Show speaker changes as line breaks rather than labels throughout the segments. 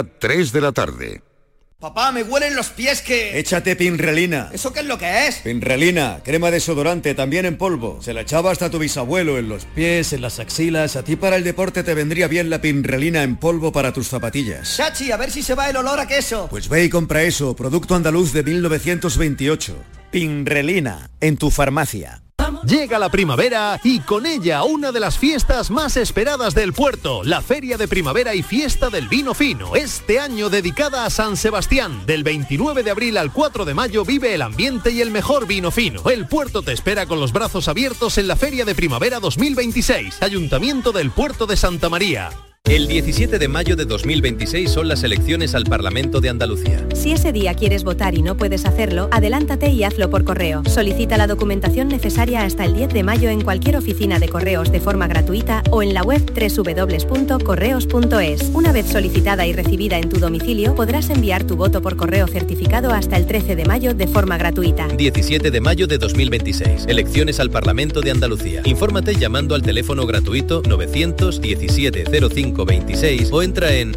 3 de la tarde.
Papá, me huelen los pies que...
Échate Pinrelina.
¿Eso qué es lo que es?
Pinrelina, crema desodorante, también en polvo. Se la echaba hasta tu bisabuelo en los pies, en las axilas. A ti para el deporte te vendría bien la Pinrelina en polvo para tus zapatillas.
Chachi, a ver si se va el olor a queso.
Pues ve y compra eso, producto andaluz de 1928. Pinrelina, en tu farmacia.
Llega la primavera y con ella una de las fiestas más esperadas del puerto, la Feria de Primavera y Fiesta del Vino Fino, este año dedicada a San Sebastián. Del 29 de abril al 4 de mayo vive el ambiente y el mejor vino fino. El puerto te espera con los brazos abiertos en la Feria de Primavera 2026, Ayuntamiento del Puerto de Santa María.
El 17 de mayo de 2026 son las elecciones al Parlamento de Andalucía.
Si ese día quieres votar y no puedes hacerlo, adelántate y hazlo por correo. Solicita la documentación necesaria hasta el 10 de mayo en cualquier oficina de correos de forma gratuita o en la web www.correos.es. Una vez solicitada y recibida en tu domicilio, podrás enviar tu voto por correo certificado hasta el 13 de mayo de forma gratuita.
17 de mayo de 2026. Elecciones al Parlamento de Andalucía. Infórmate llamando al teléfono gratuito 917 05 26 o entra en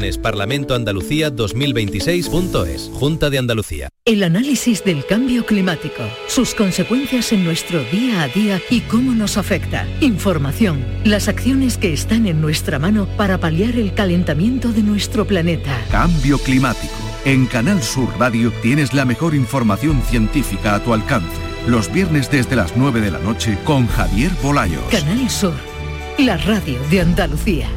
eleccionesparlamentoandalucía2026.es. Junta de Andalucía.
El análisis del cambio climático, sus consecuencias en nuestro día a día y cómo nos afecta. Información, las acciones que están en nuestra mano para paliar el calentamiento de nuestro planeta.
Cambio climático. En Canal Sur Radio tienes la mejor información científica a tu alcance. Los viernes desde las 9 de la noche con Javier Bolayos.
Canal Sur, la radio de Andalucía.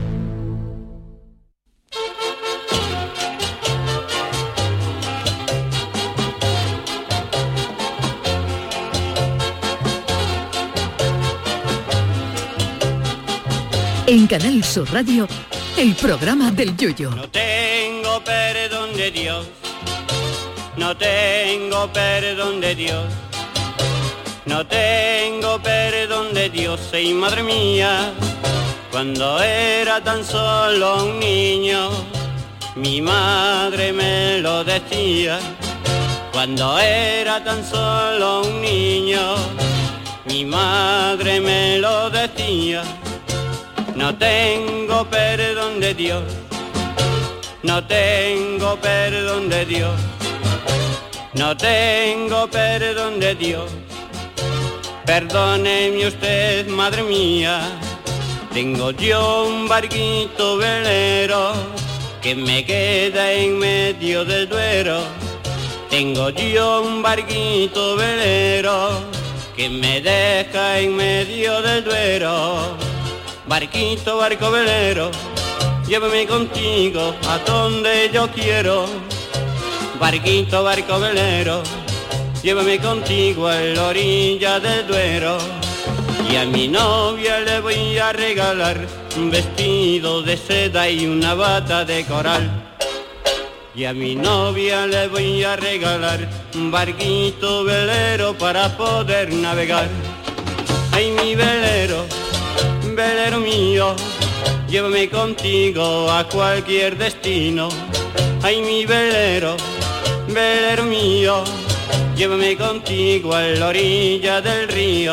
En Canal Sur Radio, el programa del Yoyo.
No tengo perdón de Dios, no tengo perdón de Dios, no tengo perdón de Dios, y madre mía, cuando era tan solo un niño, mi madre me lo decía. Cuando era tan solo un niño, mi madre me lo decía. No tengo perdón de Dios, no tengo perdón de Dios, no tengo perdón de Dios. Perdóneme usted, madre mía, tengo yo un barquito velero que me queda en medio del Duero. Tengo yo un barquito velero que me deja en medio del Duero. Barquito, barco velero, llévame contigo a donde yo quiero. Barquito, barco velero, llévame contigo a la orilla del Duero. Y a mi novia le voy a regalar un vestido de seda y una bata de coral. Y a mi novia le voy a regalar un barquito velero para poder navegar. Ay, mi velero, velero mío, llévame contigo a cualquier destino. Ay, mi velero, velero mío, llévame contigo a la orilla del río.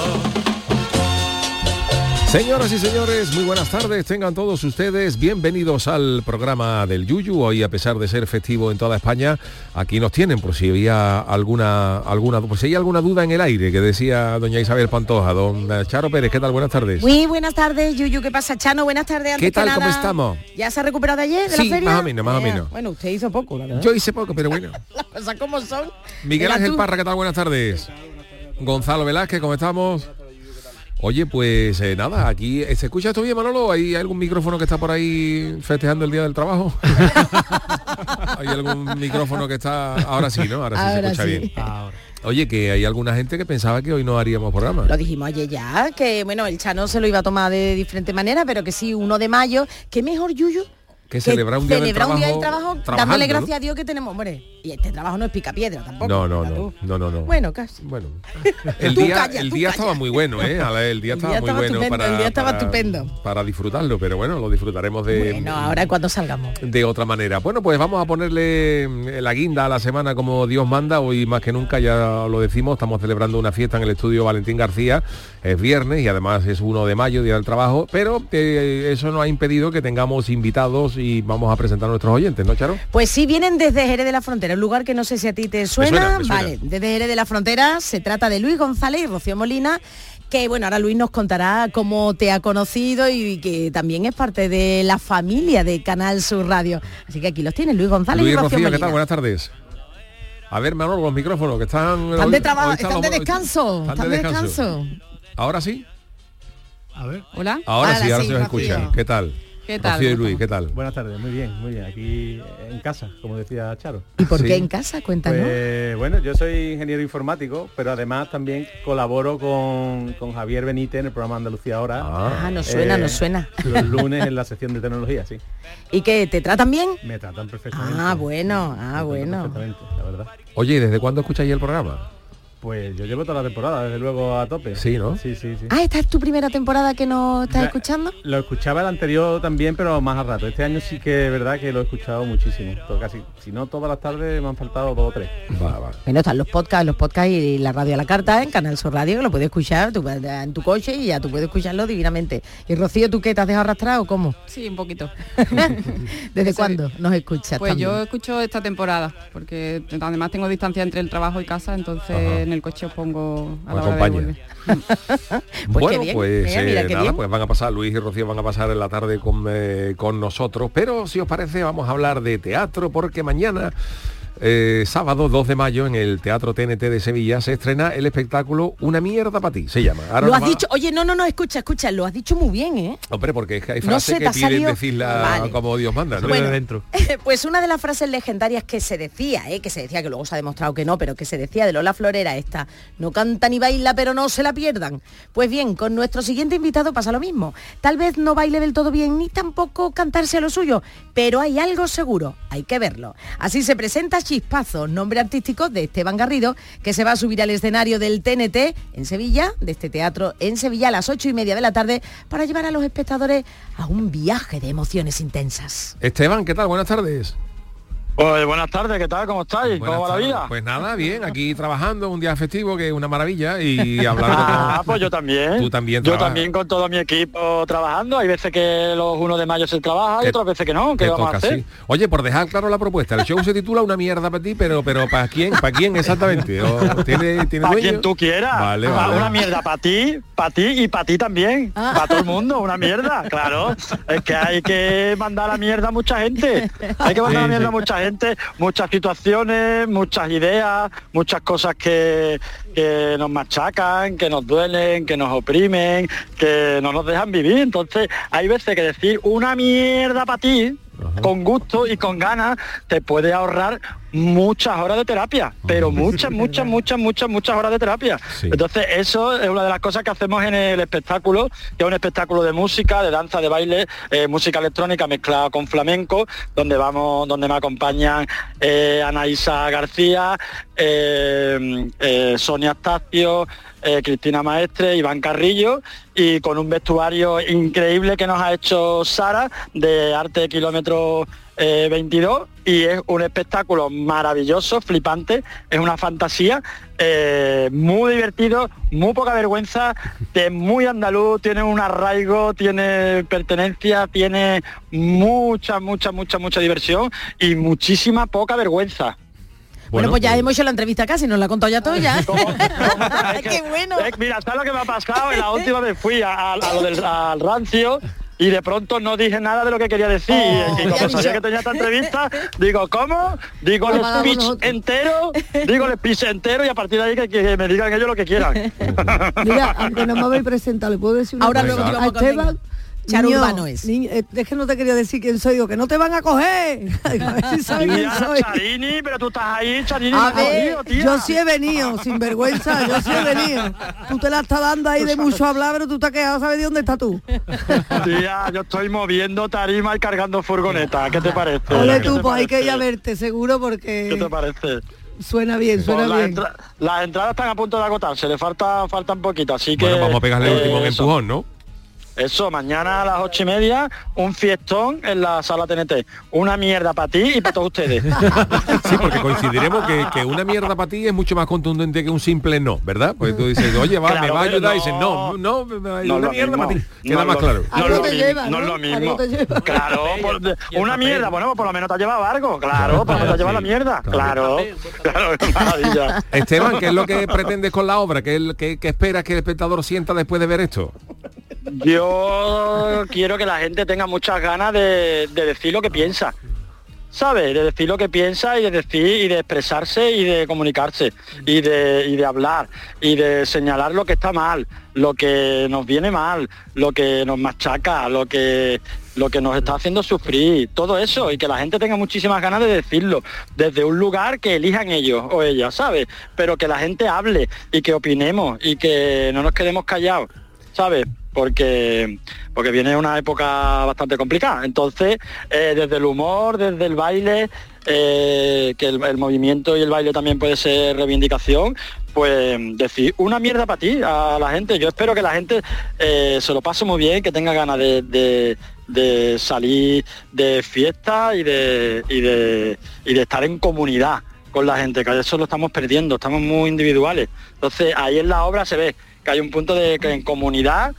Señoras y señores, muy buenas tardes, tengan todos ustedes bienvenidos al programa del Yuyu. Hoy, a pesar de ser festivo en toda España, aquí nos tienen por si había alguna duda en el aire, que decía doña Isabel Pantoja. Don Charo Pérez, ¿qué tal? Buenas tardes.
Muy buenas tardes, Yuyu, ¿qué pasa, Chano? Buenas tardes. Antes
¿Qué tal?
que nada,
¿Cómo estamos?
¿Ya se ha recuperado de ayer, de la feria?
Más o menos.
Bueno, usted hizo poco, la verdad.
Yo hice poco, pero bueno.
Las cosas como son.
Miguel Ángel Parra, ¿qué tal? Buenas tardes. Gonzalo Velázquez, ¿cómo estamos? Oye, pues nada, aquí ¿se escucha esto bien, Manolo? ¿Hay algún micrófono que está por ahí festejando el Día del Trabajo? ¿Hay algún micrófono que está...? Ahora sí, ¿no? Ahora sí se escucha bien. Ahora. Oye, que hay alguna gente que pensaba que hoy no haríamos programa.
Lo dijimos ayer ya, que bueno, el Chano se lo iba a tomar de diferente manera, pero que sí, 1 de mayo, ¿qué mejor, Yuyu?
Que celebrar un día del trabajo,
dándole gracias, ¿no? A Dios que tenemos, hombre. Y este trabajo no es picapiedra tampoco.
No.
Bueno, casi.
Bueno, el día estaba muy bueno, ¿eh? El día estaba muy bueno
el día estaba estupendo.
Para disfrutarlo, pero bueno, lo disfrutaremos
ahora cuando salgamos.
De otra manera. Bueno, pues vamos a ponerle la guinda a la semana como Dios manda. Hoy más que nunca, ya lo decimos, estamos celebrando una fiesta en el estudio Valentín García. Es viernes y además es 1 de mayo, Día del Trabajo, pero eso no ha impedido que tengamos invitados y vamos a presentar a nuestros oyentes, ¿no, Charo?
Pues sí, vienen desde Jerez de la Frontera, un lugar que no sé si a ti te suena. Vale, desde Jerez de la Frontera se trata de Luis González y Rocío Molina, que bueno, ahora Luis nos contará cómo te ha conocido y que también es parte de la familia de Canal Sur Radio. Así que aquí los tienes, Luis González y Rocío Molina.
¿Qué tal? Buenas tardes. A ver, Manolo, los micrófonos que están
de trabajo, están de descanso.
¿Ahora sí?
A ver.
Hola.
Ahora sí se os escucha. ¿Qué tal?
¿Qué tal?
Rocío y Luis, ¿qué tal?
Buenas tardes, muy bien. Aquí en casa, como decía Charo.
¿Y por qué en casa? Cuéntanos.
Pues, bueno, yo soy ingeniero informático, pero además también colaboro con Javier Benítez en el programa Andalucía Ahora.
Nos suena.
Los lunes en la sección de tecnología, sí.
¿Y qué? ¿Te tratan bien?
Me tratan perfectamente.
Bueno.
Perfectamente, la verdad.
Oye, ¿y desde cuándo escucháis el programa?
Pues yo llevo toda la temporada, desde luego a tope.
Sí, ¿no?
Sí.
¿Esta es tu primera temporada que nos estás escuchando?
Lo escuchaba el anterior también, pero más a rato. Este año sí que es verdad que lo he escuchado muchísimo. Casi, si no todas las tardes me han faltado 2 o 3.
Va.
Bueno, están los podcasts y la radio a la carta en Canal Sur Radio, que lo puedes escuchar en tu coche y ya tú puedes escucharlo divinamente. Y Rocío, ¿tú qué te has dejado arrastrar o cómo?
Sí, un poquito.
¿Desde cuándo nos escuchas?
Pues
también?
Yo escucho esta temporada, porque además tengo distancia entre el trabajo y casa, entonces en el coche os pongo a la hora de volver.
Bueno, pues van a pasar, Luis y Rocío van a pasar en la tarde con nosotros, pero si os parece vamos a hablar de teatro, porque mañana sábado 2 de mayo en el Teatro TNT de Sevilla se estrena el espectáculo Una mierda para ti, se llama.
Ahora lo has dicho, oye, no, escucha, lo has dicho muy bien, ¿eh?
Hombre, porque es que hay frases que piden decirla como Dios manda, ¿no?
Bueno, pues una de las frases legendarias que se decía, que luego se ha demostrado que no, pero que se decía de Lola Florera, esta: no canta ni baila, pero no se la pierdan. Pues bien, con nuestro siguiente invitado pasa lo mismo. Tal vez no baile del todo bien, ni tampoco cantarse a lo suyo, pero hay algo seguro, hay que verlo. Así se presenta Chispazo, nombre artístico de Esteban Garrido, que se va a subir al escenario del TNT en Sevilla, de este teatro en Sevilla, a las 8:30 de la tarde, para llevar a los espectadores a un viaje de emociones intensas.
Esteban, ¿qué tal? Buenas tardes.
Pues buenas tardes, ¿qué tal? ¿Cómo estáis? ¿Cómo va la vida?
Pues nada, bien, aquí trabajando, un día festivo que es una maravilla, y hablando
pues yo también.
Tú también
Yo también con todo mi equipo trabajando. Hay veces que los 1 de mayo se trabaja y otras veces que no. ¿Qué vamos a hacer?
Sí. Oye, por dejar claro la propuesta, el show se titula Una mierda para ti, pero ¿para quién? ¿Para quién exactamente? ¿Tiene
para quien tú quieras.
Vale.
Una mierda para ti y para ti también. Para todo el mundo, una mierda, claro. Es que hay que mandar a la mierda a mucha gente. Hay que mandar a la mierda a mucha gente, muchas situaciones, muchas ideas, muchas cosas que nos machacan, que nos duelen, que nos oprimen, que no nos dejan vivir. Entonces hay veces que decir una mierda para ti, con gusto y con ganas, te puede ahorrar muchas horas de terapia, pero muchas horas de terapia. Sí. Entonces eso es una de las cosas que hacemos en el espectáculo, que es un espectáculo de música, de danza, de baile, música electrónica mezclada con flamenco, donde me acompañan Anaísa García, Sonia Astacio, Cristina Maestre, Iván Carrillo, y con un vestuario increíble que nos ha hecho Sara, de Arte Kilómetro 22, y es un espectáculo maravilloso, flipante, es una fantasía, muy divertido, muy poca vergüenza, muy andaluz, tiene un arraigo, tiene pertenencia, tiene mucha diversión y muchísima poca vergüenza.
Bueno, pues ya hemos hecho la entrevista casi, nos la ha contado ya todo ya.
¡Qué bueno! Mira, ¿sabes lo que me ha pasado? En la última vez fui al rancio y de pronto no dije nada de lo que quería decir. Y como sabía que tenía esta entrevista, digo, ¿cómo? Digo el speech entero, y a partir de ahí que me digan ellos lo que quieran.
Mira, aunque no me habéis presentado, le puedo decir una
cosa
a Esteban.
Charo Urbano es.
Es que no te quería decir quién soy, digo, que no te van a coger. A ver si sabes quién soy.
Charini, pero tú estás ahí, Charini.
A ver, yo sí he venido, sin vergüenza, yo sí he venido. Tú te la estás dando ahí de mucho hablar, pero tú te has quedado, ¿sabes de dónde estás tú?
Tía, yo estoy moviendo tarima y cargando furgoneta. ¿Qué te parece?
Ole tú, pues hay que ir a verte, seguro, porque...
¿Qué te parece?
Suena bien, suena bien.
Las entradas están a punto de agotarse, le faltan poquito, así que...
Bueno, vamos a pegarle el último empujón, ¿no?
Eso, mañana a las 8:30, un fiestón en la sala TNT. Una mierda para ti y para todos ustedes.
Sí, porque coincidiremos que una mierda para ti es mucho más contundente que un simple no, ¿verdad? Pues tú dices, oye, va, claro, me va a ayudar, y dices, no, una mierda para ti. Queda más claro.
No es lo mismo. Claro, una mierda, bueno, por lo menos te ha llevado algo. Claro, por lo menos te ha llevado la mierda. Claro, qué maravilla.
Esteban, ¿qué es lo que pretendes con la obra? ¿Qué esperas que el espectador sienta después de ver esto?
Yo quiero que la gente tenga muchas ganas de decir lo que piensa, ¿sabes? De decir lo que piensa y de decir y de expresarse y de comunicarse y de hablar y de señalar lo que está mal, lo que nos viene mal, lo que nos machaca, lo que nos está haciendo sufrir, todo eso, y que la gente tenga muchísimas ganas de decirlo, desde un lugar que elijan ellos o ellas, ¿sabes? Pero que la gente hable y que opinemos y que no nos quedemos callados, ¿sabes? Porque viene una época bastante complicada. Entonces, desde el humor, desde el baile, que el movimiento y el baile también puede ser reivindicación, pues decir una mierda para ti a la gente. Yo espero que la gente se lo pase muy bien, que tenga ganas de salir de fiesta y de estar en comunidad con la gente, que eso lo estamos perdiendo, estamos muy individuales. Entonces, ahí en la obra se ve que hay un punto de que en comunidad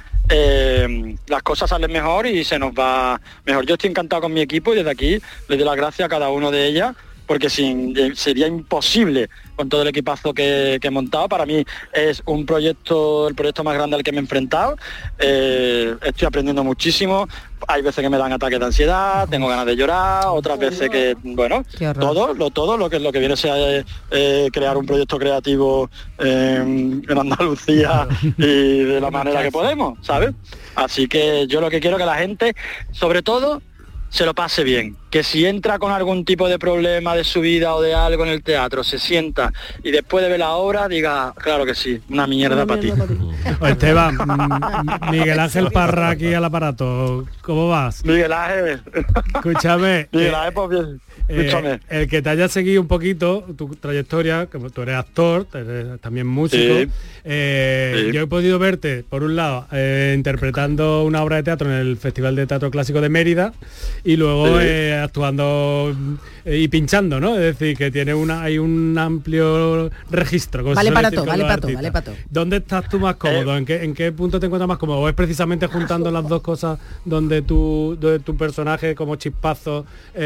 las cosas salen mejor y se nos va mejor. Yo estoy encantado con mi equipo y desde aquí les doy las gracias a cada uno de ellas, porque sería imposible con todo el equipazo que he montado. Para mí es el proyecto más grande al que me he enfrentado. Estoy aprendiendo muchísimo. Hay veces que me dan ataques de ansiedad, tengo ganas de llorar, otras veces que, bueno, todo lo que viene sea crear un proyecto creativo en Andalucía y de la manera que podemos, ¿sabes? Así que yo lo que quiero es que la gente, sobre todo, se lo pase bien, que si entra con algún tipo de problema de su vida o de algo en el teatro, se sienta y después de ver la obra diga, claro que sí, una mierda para ti.
Esteban, Miguel Ángel Parra aquí al aparato, ¿cómo vas?
Miguel Ángel.
Escúchame.
Miguel Ángel, pues bien. Escúchame.
El que te haya seguido un poquito tu trayectoria, que tú eres actor, eres también músico,
sí.
Yo he podido verte, por un lado, interpretando una obra de teatro en el Festival de Teatro Clásico de Mérida, y luego actuando y pinchando, ¿no? Es decir, que tiene hay un amplio registro.
Vale para todo, vale para todo.
¿Dónde estás tú más cómodo? ¿En qué punto te encuentras más cómodo? ¿O es precisamente juntando las dos cosas donde tu personaje como chispazo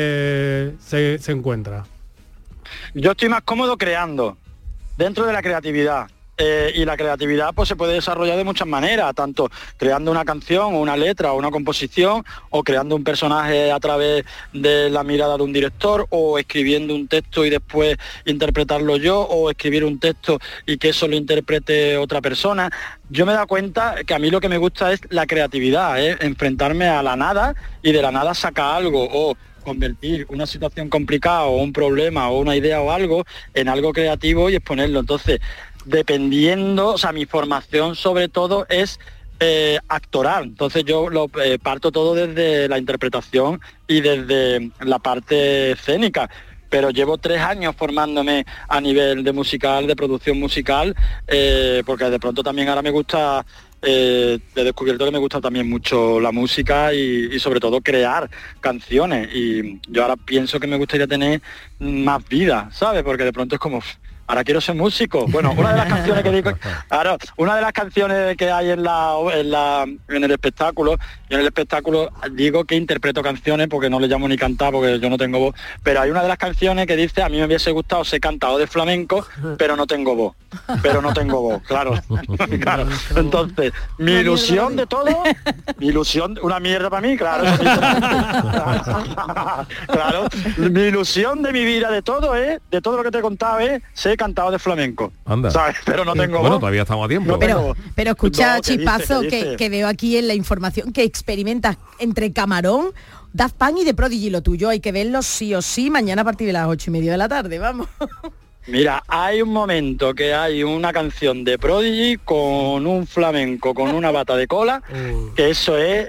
se encuentra?
Yo estoy más cómodo creando, dentro de la creatividad. Y la creatividad pues se puede desarrollar de muchas maneras, tanto creando una canción o una letra o una composición, o creando un personaje a través de la mirada de un director, o escribiendo un texto y después interpretarlo yo, o escribir un texto y que eso lo interprete otra persona. Yo me he dado cuenta que a mí lo que me gusta es la creatividad, enfrentarme a la nada y de la nada sacar algo, o convertir una situación complicada o un problema o una idea o algo en algo creativo y exponerlo. Entonces, dependiendo, o sea, mi formación sobre todo es actoral, entonces yo parto todo desde la interpretación y desde la parte escénica, pero llevo 3 años formándome a nivel de musical, de producción musical, porque de pronto también ahora me gusta, he descubierto que me gusta también mucho la música y sobre todo crear canciones, y yo ahora pienso que me gustaría tener más vida, ¿sabes? Porque de pronto es como, ahora quiero ser músico. Bueno, una de las canciones que digo, ahora, una de las canciones que hay en el espectáculo, yo en el espectáculo digo que interpreto canciones porque no le llamo ni cantar porque yo no tengo voz, pero hay una de las canciones que dice, a mí me hubiese gustado ser cantado de flamenco, pero no tengo voz. Claro. Claro. Entonces, mi ilusión de todo, una mierda para mí, claro. Claro, mi ilusión de mi vida de todo lo que te he contado es ser encantado de flamenco.
Anda.
¿Sabes? Pero no tengo
Bueno,
voz.
todavía estamos a tiempo.
Pero escucha,
No, ¿qué
Chispazo,
dice? ¿Qué dice?
que veo aquí en la información que experimentas entre Camarón, Daft Punk y The Prodigy. Lo tuyo hay que verlo sí o sí mañana a partir de las 8:30 de la tarde, vamos.
Mira, hay un momento que hay una canción de Prodigy con un flamenco, con una bata de cola, que eso es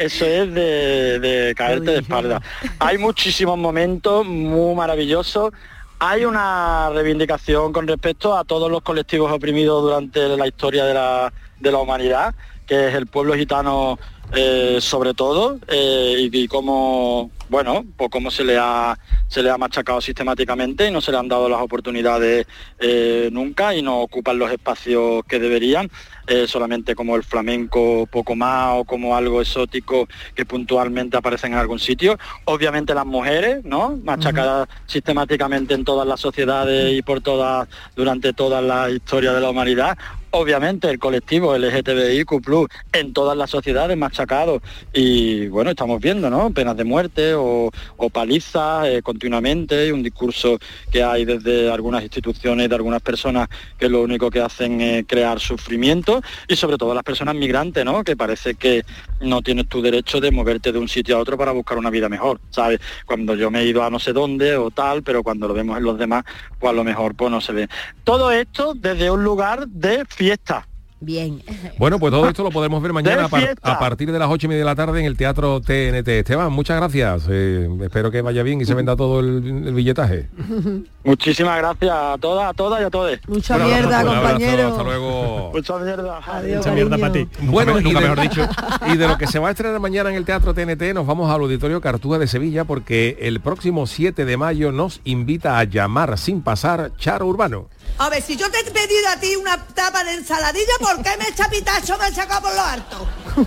de caerte de espalda. Hay muchísimos momentos muy maravillosos. Hay una reivindicación con respecto a todos los colectivos oprimidos durante la historia de la humanidad, que es el pueblo gitano sobre todo, y cómo, bueno, pues cómo se le ha machacado sistemáticamente y no se le han dado las oportunidades nunca y no ocupan los espacios que deberían, solamente como el flamenco poco más o como algo exótico que puntualmente aparecen en algún sitio. Obviamente las mujeres, ¿no? Machacadas sistemáticamente en todas las sociedades y durante toda la historia de la humanidad. Obviamente el colectivo LGTBIQ+, en todas las sociedades machacado, y bueno, estamos viendo, ¿no? Penas de muerte o palizas continuamente, y un discurso que hay desde algunas instituciones, de algunas personas que lo único que hacen es crear sufrimiento, y sobre todo las personas migrantes, ¿no? Que parece que no tienes tu derecho de moverte de un sitio a otro para buscar una vida mejor, ¿sabes? Cuando yo me he ido a no sé dónde o tal, pero cuando lo vemos en los demás, pues a lo mejor pues no se ve. Todo esto desde un lugar de fiesta.
Bien.
Bueno, pues todo esto lo podemos ver mañana a partir de las 8:30 de la tarde en el Teatro TNT. Esteban, muchas gracias. Espero que vaya bien y se venda todo el billetaje.
Muchísimas gracias a todas y a todos.
Mucha mierda, compañero.
Hasta luego.
Mucha mierda.
Adiós,
Mucha mierda para ti.
Bueno,
nunca mejor dicho.
Y de lo que se va a estrenar mañana en el Teatro TNT nos vamos al Auditorio Cartuja de Sevilla, porque el próximo 7 de mayo nos invita a Llamar sin pasar Charo Urbano.
A ver, si yo te he pedido a ti una tapa de ensaladilla, ¿por qué me echa pitacho me ha sacado por lo alto?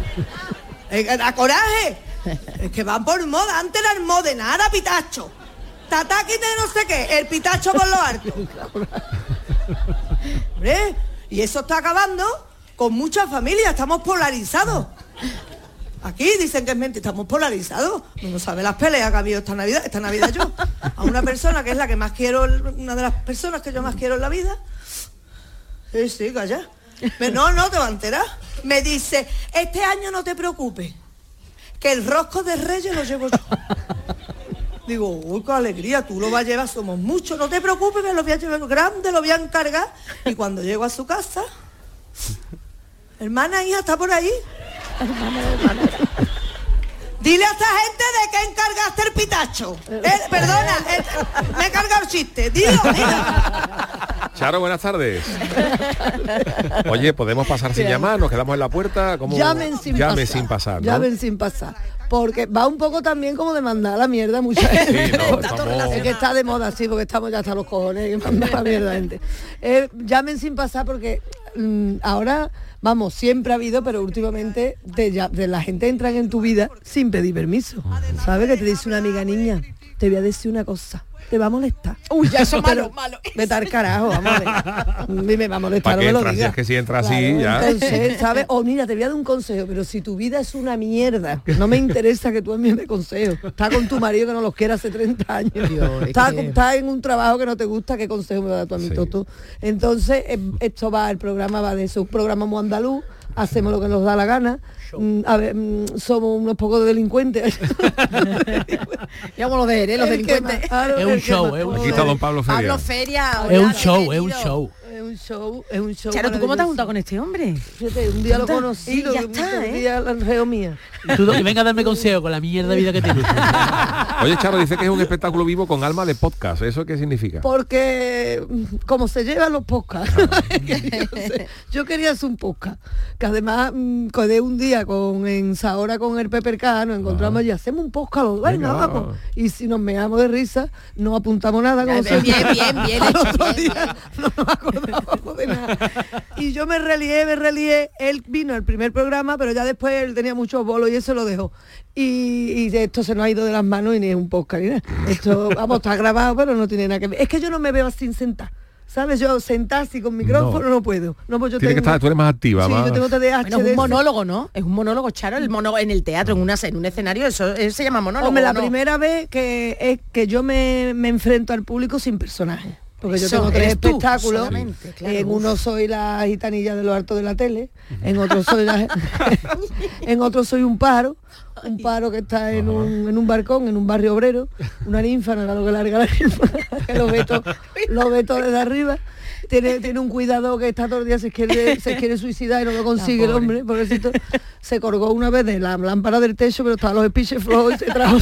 ¡Da coraje! Es que van por moda, antes era el modena, ahora pitacho. Tataki de no sé qué, el pitacho por lo alto. Hombre, y eso está acabando con muchas familias, estamos polarizados. Aquí dicen que es mentira, estamos polarizados. No sabe las peleas que ha habido esta Navidad yo. A una persona que es la que más quiero, una de las personas que yo más quiero en la vida. Sí, calla. Pero no te va a enterar. Me dice, este año no te preocupes, que el rosco de Reyes lo llevo yo. Digo, uy, qué alegría, tú lo vas a llevar, somos muchos, no te preocupes, me lo voy a llevar grande, lo voy a encargar. Y cuando llego a su casa, hermana, hija, ¿está por ahí? Dile a esta gente de que encargaste el pitacho. Perdona, me he cargado el chiste. Dilo.
Charo, buenas tardes. Oye, ¿podemos pasar sin llamar? ¿Nos quedamos en la puerta? ¿Cómo?
Llamen sin pasar, ¿no? Llamen sin pasar. Porque va un poco también como de mandar a la mierda a mucha gente. Sí, no, estamos... Es que está de moda, sí, porque estamos ya hasta los cojones que mandar a la mierda a gente. Llamen sin pasar porque ahora, vamos, siempre ha habido, pero últimamente de la gente entran en tu vida sin pedir permiso. ¿Sabes? Que te dice una amiga, niña, te voy a decir una cosa. Te va a molestar.
Uy, ya eso malo.
Vete al carajo, vamos a ver. Me va a molestar, no me lo digas.
Si es que si entra así, ya.
Entonces, ¿sabes? O mira, te voy a dar un consejo, pero si tu vida es una mierda, no me interesa que tú a mí me consejo. Está con tu marido que no los quiere hace 30 años. Está en un trabajo que no te gusta, ¿qué consejo me va a dar tú a mí, Toto? Entonces, el programa va de eso, un programa muy andaluz, hacemos lo que nos da la gana. A ver, somos unos pocos delincuentes.
Ya vamos a ver, los delincuentes.
Es un show, Aquí está don Pablo Feria.
Es
un show.
Es un show. Charo, ¿tú cómo te has juntado con este hombre?
Fíjate, un día lo conocí,
ya está,
un día la reo mía.
Tú que venga a darme consejo con la mierda de vida que tienes.
Oye, Charo, dice que es un espectáculo vivo con alma de podcast. ¿Eso qué significa?
Porque como se llevan los podcasts. Yo quería hacer un podcast. Que además quedé un día en Zahora con el Peperca, nos encontramos y hacemos un podcast. Venga, vamos. Y si nos meamos de risa, no apuntamos nada. Como
bien.
No nos acordábamos de nada. Y yo me relié. Él vino al primer programa, pero ya después él tenía muchos bolos y eso lo dejó. Y esto se nos ha ido de las manos y ni es un podcast ni nada. Esto, vamos, está grabado, pero no tiene nada que ver. Es que yo no me veo sin sentar. ¿Sabes? Yo sentar así con micrófono no puedo. No, pues yo
Tiene que estar, tú eres más activa.
Sí,
más...
yo tengo TDAH.
Bueno, es un monólogo, ¿no? Es un monólogo, Charo, el monólogo en el teatro, en un escenario, eso se llama monólogo.
Hombre, la primera vez que yo me enfrento al público sin personaje. Porque yo
Eso
tengo 3
eres tú,
espectáculos.
solamente, claro,
En uno soy la gitanilla de los hartos de la tele, en otro soy en otro soy un pájaro que está en un balcón, en un barrio obrero, una ninfa, no era lo que larga la ninfa, que lo ve todo desde arriba. Tiene un cuidado que está todo el día se quiere suicidar y no lo consigue el hombre, pobrecito. Se colgó una vez de la lámpara del techo, pero estaban los espiches flojos y se trajo.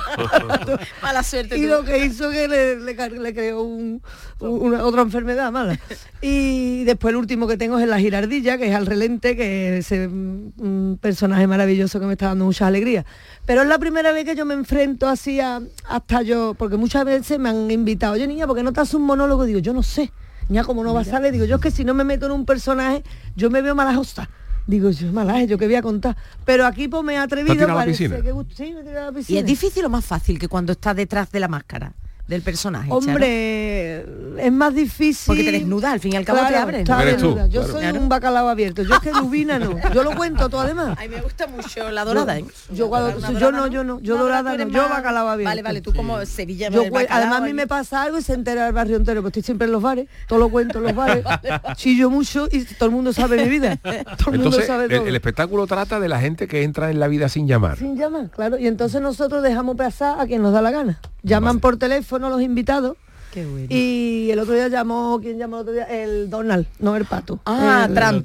Mala suerte.
Y lo que hizo que le creó otra enfermedad mala. Y después el último que tengo es la girardilla, que es al relente, que es un personaje maravilloso que me está dando muchas alegrías. Pero es la primera vez que yo me enfrento así hasta yo, porque muchas veces me han invitado, oye niña, ¿por qué no te haces un monólogo? Digo, yo no sé. Ya como no va a salir, digo, yo es que si no me meto en un personaje, yo me veo malajosa. Digo, yo malaje, yo qué voy a contar. Pero aquí pues me he atrevido.
¿Te has tirado a la piscina?
Sí, me he tirado a la piscina.
¿Y es difícil o más fácil que cuando estás detrás de la máscara del personaje?
Hombre, es más difícil.
Porque te desnudas, al fin y al cabo te abres.
Está desnuda. Yo
claro.
soy un bacalao abierto. Yo es que Lubina no. Yo lo cuento todo además.
A mí me gusta mucho la dorada.
Yo dorada no. Yo bacalao abierto.
Vale, tú como Sevilla.
Además a mí me pasa algo y se entera el barrio entero, porque estoy siempre en los bares, todo lo cuento en los bares, chillo mucho y todo el mundo sabe mi vida. Todo el mundo sabe todo.
El espectáculo trata de la gente que entra en la vida sin llamar.
Sin llamar, claro. Y entonces nosotros dejamos pasar a quien nos da la gana. Llaman por teléfono los invitados.
Qué bueno.
Y el otro día ¿quién llamó el otro día? El Donald, no el Pato.
Tram.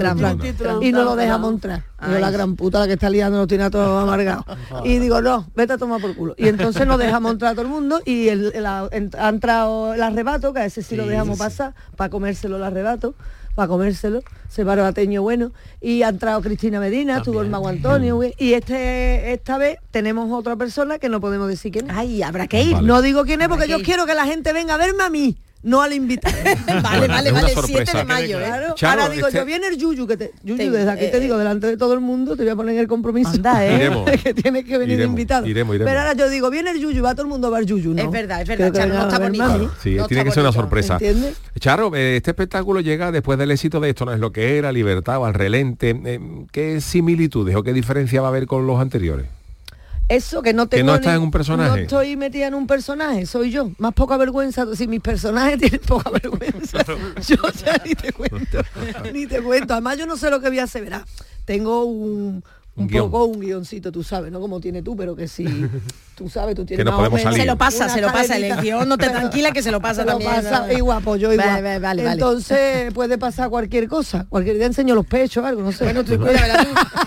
Y no lo dejamos entrar. Yo la gran puta, la que está liando, nos tiene a todos amargados. Y digo, no, vete a tomar por culo. Y entonces nos dejamos entrar a todo el mundo y ha entrado el arrebato, que a ese sí lo dejamos pasar, para comérselo el arrebato. Para comérselo, se paró a Teño Bueno y ha entrado Cristina Medina, estuvo el Mago Antonio y esta vez tenemos otra persona que no podemos decir quién es.
Ay, habrá que ir.
Vale.
No digo quién es porque yo quiero que la gente venga a verme a mí, no al invitado.
Vale, 7
sorpresa.
de mayo.
Claro.
Charo,
Ahora digo, yo viene el Yuyu, desde aquí te digo, delante de todo el mundo, te voy a poner el compromiso.
Anda,
que tienes que venir invitado.
Iremos.
Pero ahora yo digo, viene el Yuyu, va todo el mundo a ver Yuyu, ¿no?
Es verdad,
Creo que
Charo, no está bonito.
Claro, sí,
No
tiene
está
que ser una
bonito,
sorpresa.
¿entiendes?
Charo, este espectáculo llega después del éxito de Esto no es lo que era, Libertad o Al relente. ¿Qué similitudes o qué diferencia va a haber con los anteriores?
Eso, que no tengo
no estás en un personaje.
No estoy metida en un personaje, soy yo. Más poca vergüenza, si mis personajes tienen poca vergüenza, yo ya ni te cuento. Además yo no sé lo que voy a hacer, verás. Tengo un guioncito, tú sabes, no como tiene tú, pero que sí, tú sabes, tú tienes
que no podemos salir.
Se lo pasa, el guión, no te tranquila que se lo pasa también.
Y guapo, yo igual.
Vale.
Entonces puede pasar cualquier cosa. Cualquier día enseño los pechos, algo, no sé.
Bueno, tú cuida,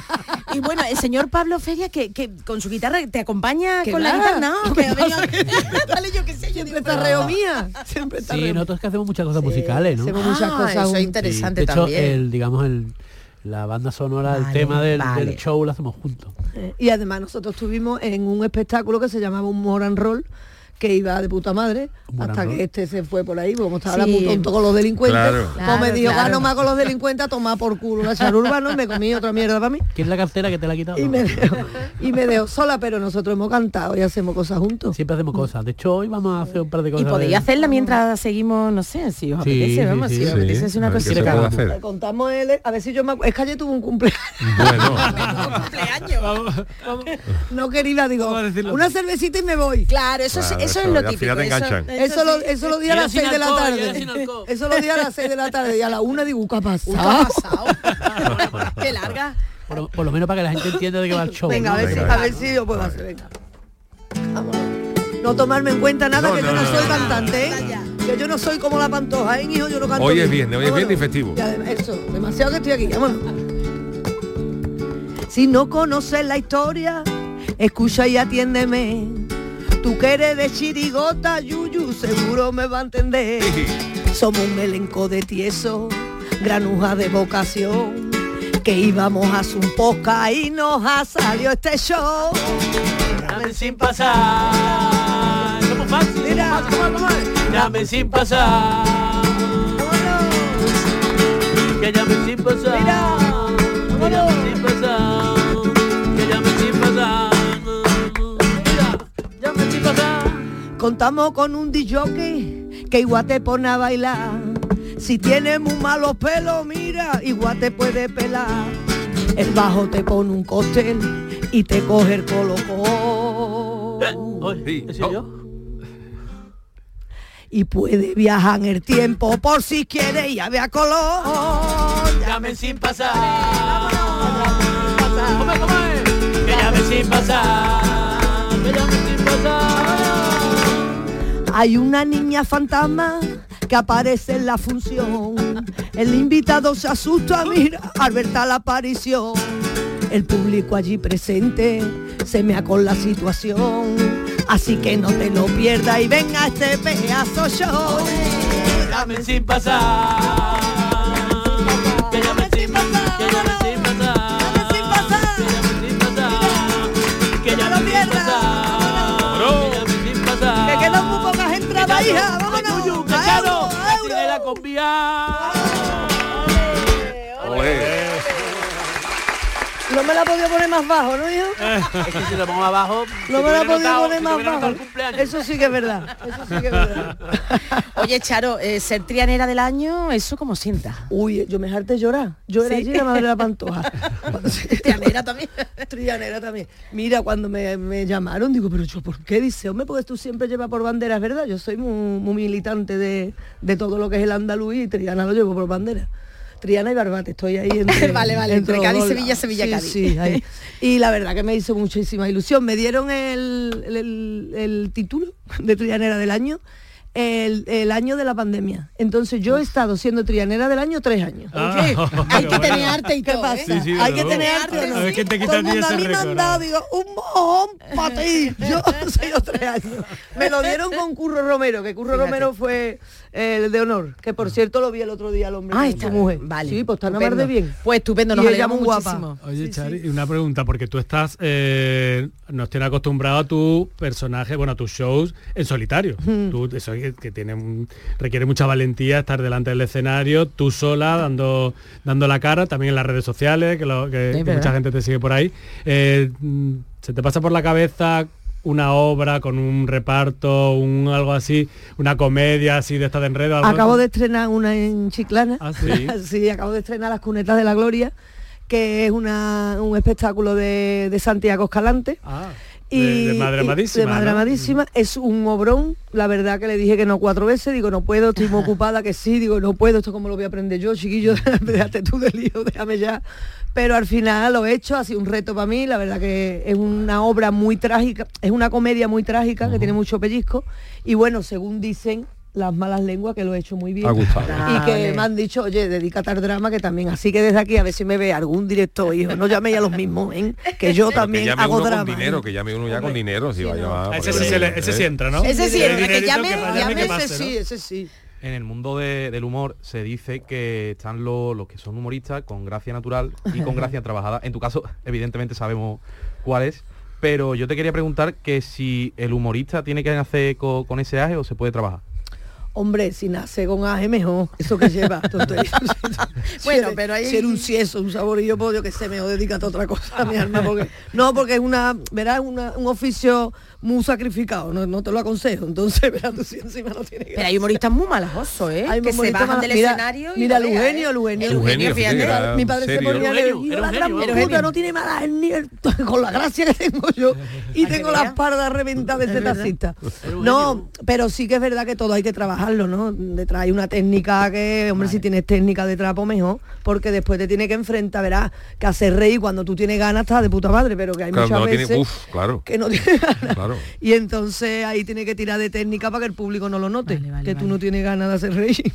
y bueno, el señor Pablo Feria que con su guitarra te acompaña con la guitarra, ¿no? Vale, yo qué sé, yo
siempre está reo mía. Siempre está reo.
Nosotros que hacemos muchas cosas musicales, ¿no?
Hacemos muchas cosas.
Eso es interesante
de hecho,
también.
la banda sonora, el tema del show lo hacemos juntos.
Y además nosotros estuvimos en un espectáculo que se llamaba Humor and Roll, que iba de puta madre, hasta que este se fue por ahí, como estaba muy tonto con los delincuentes, pues me dijo, gano más con los delincuentes, a tomar por culo la Charo Urbano, me comí otra mierda para mí.
¿Quién es la cartera que te la ha quitado?
Y me dejó sola, pero nosotros hemos cantado y hacemos cosas juntos.
Siempre hacemos cosas. De hecho, hoy vamos a hacer un par de cosas.
Y podéis hacerla mientras seguimos, no sé, si os apetece, vamos, si os apetece es una cosita.
Le contamos a ver si yo me es que ayer tuve un cumpleaños.
Bueno.
No quería, digo, una cervecita y me voy.
Claro, eso es lo típico.
Eso lo di a las 6 de la tarde. Eso lo di a las 6 de la tarde y a la 1 digo, ¿qué ha pasado?
Qué larga.
Por lo menos para que la gente entienda de qué va el show.
Venga, a ver si yo puedo hacer. Venga. Vámonos. No tomarme en cuenta nada, que yo no soy cantante, ¿eh? Que yo no soy como la Pantoja, ¿eh, hijo? Yo no canto.
Hoy es viernes y festivo.
Eso, demasiado que estoy aquí, vámonos. Si no conoces la historia, escucha y atiéndeme. Tú que eres de chirigota, Yuyu, seguro me va a entender. Somos un elenco de tieso, granuja de vocación, que íbamos a hacer un podcast y nos ha salido este show.
Llamen sin pasar. ¿Cómo fácil?
Mira,
llamen sin pasar. Que llamen sin pasar.
Mira,
que llamen sin pasar. Que llamen sin pasar.
Contamos con un DJ que igual te pone a bailar. Si tienes muy malos pelos, mira, igual te puede pelar. El bajo te pone un cóctel y te coge el colocón.
¿Ese yo?
y puede viajar en el tiempo por si quiere y a ver a color.
Llamen sin pasar. ¿Cómo es? Que llamen sin pasar. Que llamen sin pasar.
Hay una niña fantasma que aparece en la función. El invitado se asusta, mira, al ver tal aparición. El público allí presente se mea con la situación. Así que no te lo pierdas y venga este pedazo show.
Llamen sin pasar. Que llamen sin pasar. Que llamen sin pasar. Que llamen sin pasar. Que llamen sin pasar.
Que quedan muy pocas entradas, hija. Vámonos.
La convía.
No me la podía poner más bajo, ¿no, hijo?
Es que si lo pongo abajo,
no me la podía poner más bajo. Eso sí que es verdad.
Oye, Charo, ser trianera del año, ¿eso cómo sienta?
Uy, yo me harté llorar. Yo era allí la madre de la Pantoja.
Trianera también.
Trianera también. Mira, cuando me llamaron, digo, pero yo, ¿por qué? Dice, hombre, porque tú siempre llevas por banderas, ¿verdad? Yo soy muy militante de todo lo que es el andaluz y Triana lo llevo por bandera. Triana y Barbate, estoy ahí entre...
vale, entre Cádiz, Sevilla, Sevilla, Cádiz.
Sí, ahí. Y la verdad que me hizo muchísima ilusión. Me dieron el título de trianera del año el año de la pandemia. Entonces yo he estado siendo trianera del año 3 años.
Oye, hay que tener arte y todo.
¿Qué pasa?
Sí, sí,
hay que tener arte.
A ver quién te quita
todo el mundo a mí me
récord,
han dado, digo, un mojón para ti. Yo soy los 3 años. Me lo dieron con Curro Romero, que Curro Romero fue el de honor, que por cierto lo vi el otro día al hombre con su mujer.
Vale.
Sí, pues está nada más de bien.
Pues estupendo, nos alegramos muchísimo.
Oye, Chari, una pregunta, porque tú estás, nos tienes acostumbrado a tu personaje, bueno, a tus shows en solitario. Tú, eso que tiene requiere mucha valentía estar delante del escenario, tú sola, dando la cara, también en las redes sociales, que mucha gente te sigue por ahí. ¿Se te pasa por la cabeza una obra con un reparto, algo así, una comedia así de esta de enredo?
Acabo de estrenar una en Chiclana.
¿Ah, sí?
Sí, acabo de estrenar Las Cunetas de la Gloria, que es un espectáculo de Santiago Escalante.
De Madre Amadísima.
De Madre Amadísima. Es un obrón. La verdad que le dije que no 4 veces. Digo, no puedo, estoy muy ocupada, que sí. Digo, no puedo, esto como lo voy a aprender yo, chiquillo. Déjate tú del lío, déjame ya. Pero al final lo he hecho, ha sido un reto para mí. La verdad que es una obra muy trágica. Es una comedia muy trágica, que tiene mucho pellizco. Y bueno, según dicen las malas lenguas, que lo he hecho muy bien.
Ha gustado.
Y que me han dicho, oye, dedícate al drama, que también. Así que desde aquí a ver si me ve algún director, hijo. No llaméis a los mismos, ¿eh? Que yo también
que
hago drama.
Con dinero, que llame uno ya con dinero. Si va a
ese sí entra, ¿no?
Ese sí entra, que llame,
ese sí.
En el mundo del humor se dice que están los que son humoristas con gracia natural y con gracia trabajada. En tu caso, evidentemente sabemos cuál es. Pero yo te quería preguntar que si el humorista tiene que nacer con ese aje o se puede trabajar.
Hombre, si nace con aje mejor, eso que lleva.
Bueno, pero ahí...
Si era un sieso, un saborillo, pues yo que sé, mejor dedícate a otra cosa a mi alma, porque es un oficio muy sacrificado, no te lo aconsejo, entonces verás tú si encima no tiene que...
Pero hay humoristas muy malajosos,
hay
que se bajan del escenario y...
Mira, el Eugenio,
fíjate.
Mi padre se ponía la gran puta, no tiene mala ni con la gracia que tengo yo y tengo la espalda reventada de ese taxista. No, pero sí que es verdad que todo hay que trabajarlo, ¿no? Detrás hay una técnica que, hombre, si tienes técnica de trapo mejor, porque después te tiene que enfrentar, verás, que hacer reír cuando tú tienes ganas está de puta madre, pero que hay muchas veces que no tienes ganas. Claro. Y entonces ahí tiene que tirar de técnica para que el público no lo note, tú no tienes ganas de hacer reír.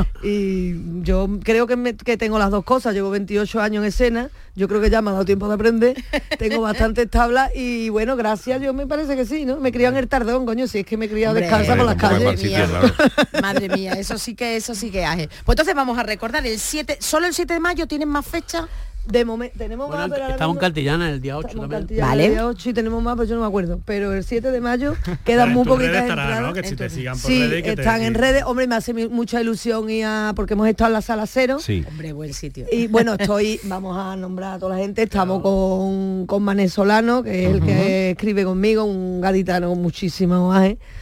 Y yo creo que tengo las dos cosas. Llevo 28 años en escena, yo creo que ya me ha dado tiempo de aprender, tengo bastantes tablas y bueno, gracias, yo me parece que sí, ¿no? Me he criado en el Tardón, coño, si es que me he criado descalza por las calles.
Madre mía, eso sí que hace. Pues entonces vamos a recordar solo el 7 de mayo tienen más fechas.
De momento tenemos
más,
pero
estamos en Cantillana el día 8 también.
Vale.
El día 8 y tenemos más, pero yo no me acuerdo. Pero el 7 de mayo quedan muy poquitas entradas.
¿No? Que si te sigan por
sí,
redes,
están en redes. Hombre, me hace mucha ilusión porque hemos estado en la Sala Cero.
Sí.
Hombre, buen sitio.
Y bueno, vamos a nombrar a toda la gente. Estamos con Mané Solano, que es el que escribe conmigo, un gaditano con muchísimo aje.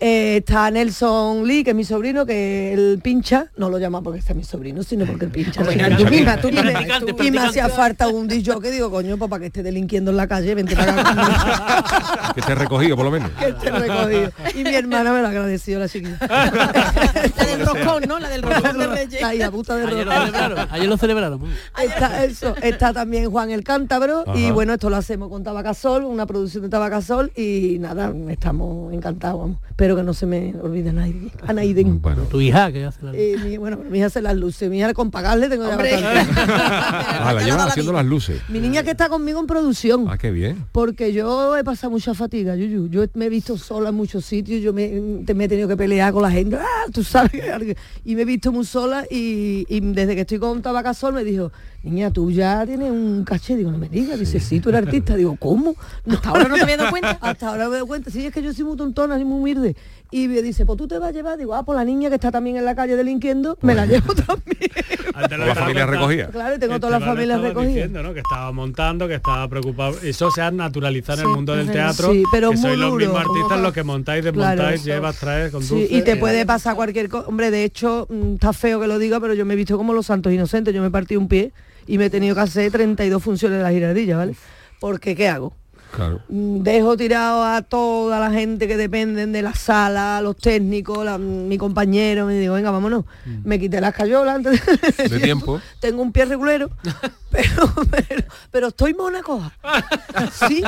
Está Nelson Lee, que es mi sobrino, que él pincha, no lo llama porque sea mi sobrino, sino porque él pincha. Y me hacía falta un disc que digo, coño, para que esté delinquiendo en la calle, vente para acá.
Que esté recogido, por lo menos.
Que esté recogido. Y mi hermana me lo agradeció, la chiquilla.
La del roscón, ¿no? La del roscón de Reyes.
La hija puta de roscón.
Ayer lo celebraron.
Está también Juan el Cántabro. Y bueno, esto lo hacemos con Tabacasol, una producción de Tabacasol, y nada, estamos encantados, vamos. Pero que no se me olvide a Naiden.
Bueno. Tu hija que hace las
luces. Mi hija hace las luces. Mi hija con pagarle tengo ya bastante.
La llevan haciendo las luces.
Mi niña que está conmigo en producción.
Ah, qué bien.
Porque yo he pasado mucha fatiga, Yuyu. Yo me he visto sola en muchos sitios, yo me he tenido que pelear con la gente. Tú sabes. Y me he visto muy sola y desde que estoy con Tabacasol me dijo, niña, tú ya tienes un caché. Digo, no me digas. Dice, sí, tú eres artista. Digo, ¿cómo?
¿Hasta ahora no te habías dado cuenta?
Hasta ahora me doy cuenta. Sí, es que yo soy muy tontona y muy humilde. Y me dice, pues tú te vas a llevar. Digo, pues la niña que está también en la calle delinquiendo, me la llevo también.
Toda la familia recogida.
Claro, tengo toda la familia recogida.
¿No? Que estaba montando, que estaba preocupado. Eso se ha naturalizado en el mundo del teatro.
Sí, pero
que sois
muy
los mismos
duro,
artistas los que montáis, desmontáis, llevas, traes, conduces.
Sí, y te puede pasar cualquier cosa. Hombre, de hecho, está feo que lo diga, pero yo me he visto como los santos inocentes. Yo me partí un pie y me he tenido que hacer 32 funciones de la giradilla, ¿vale? Porque, ¿qué hago?
Claro.
Dejo tirado a toda la gente que dependen de la sala, los técnicos, mi compañero, me digo, venga, vámonos. Me quité las cayolas antes
de tiempo.
Tengo un pie regulero, pero estoy mona coja. Sí.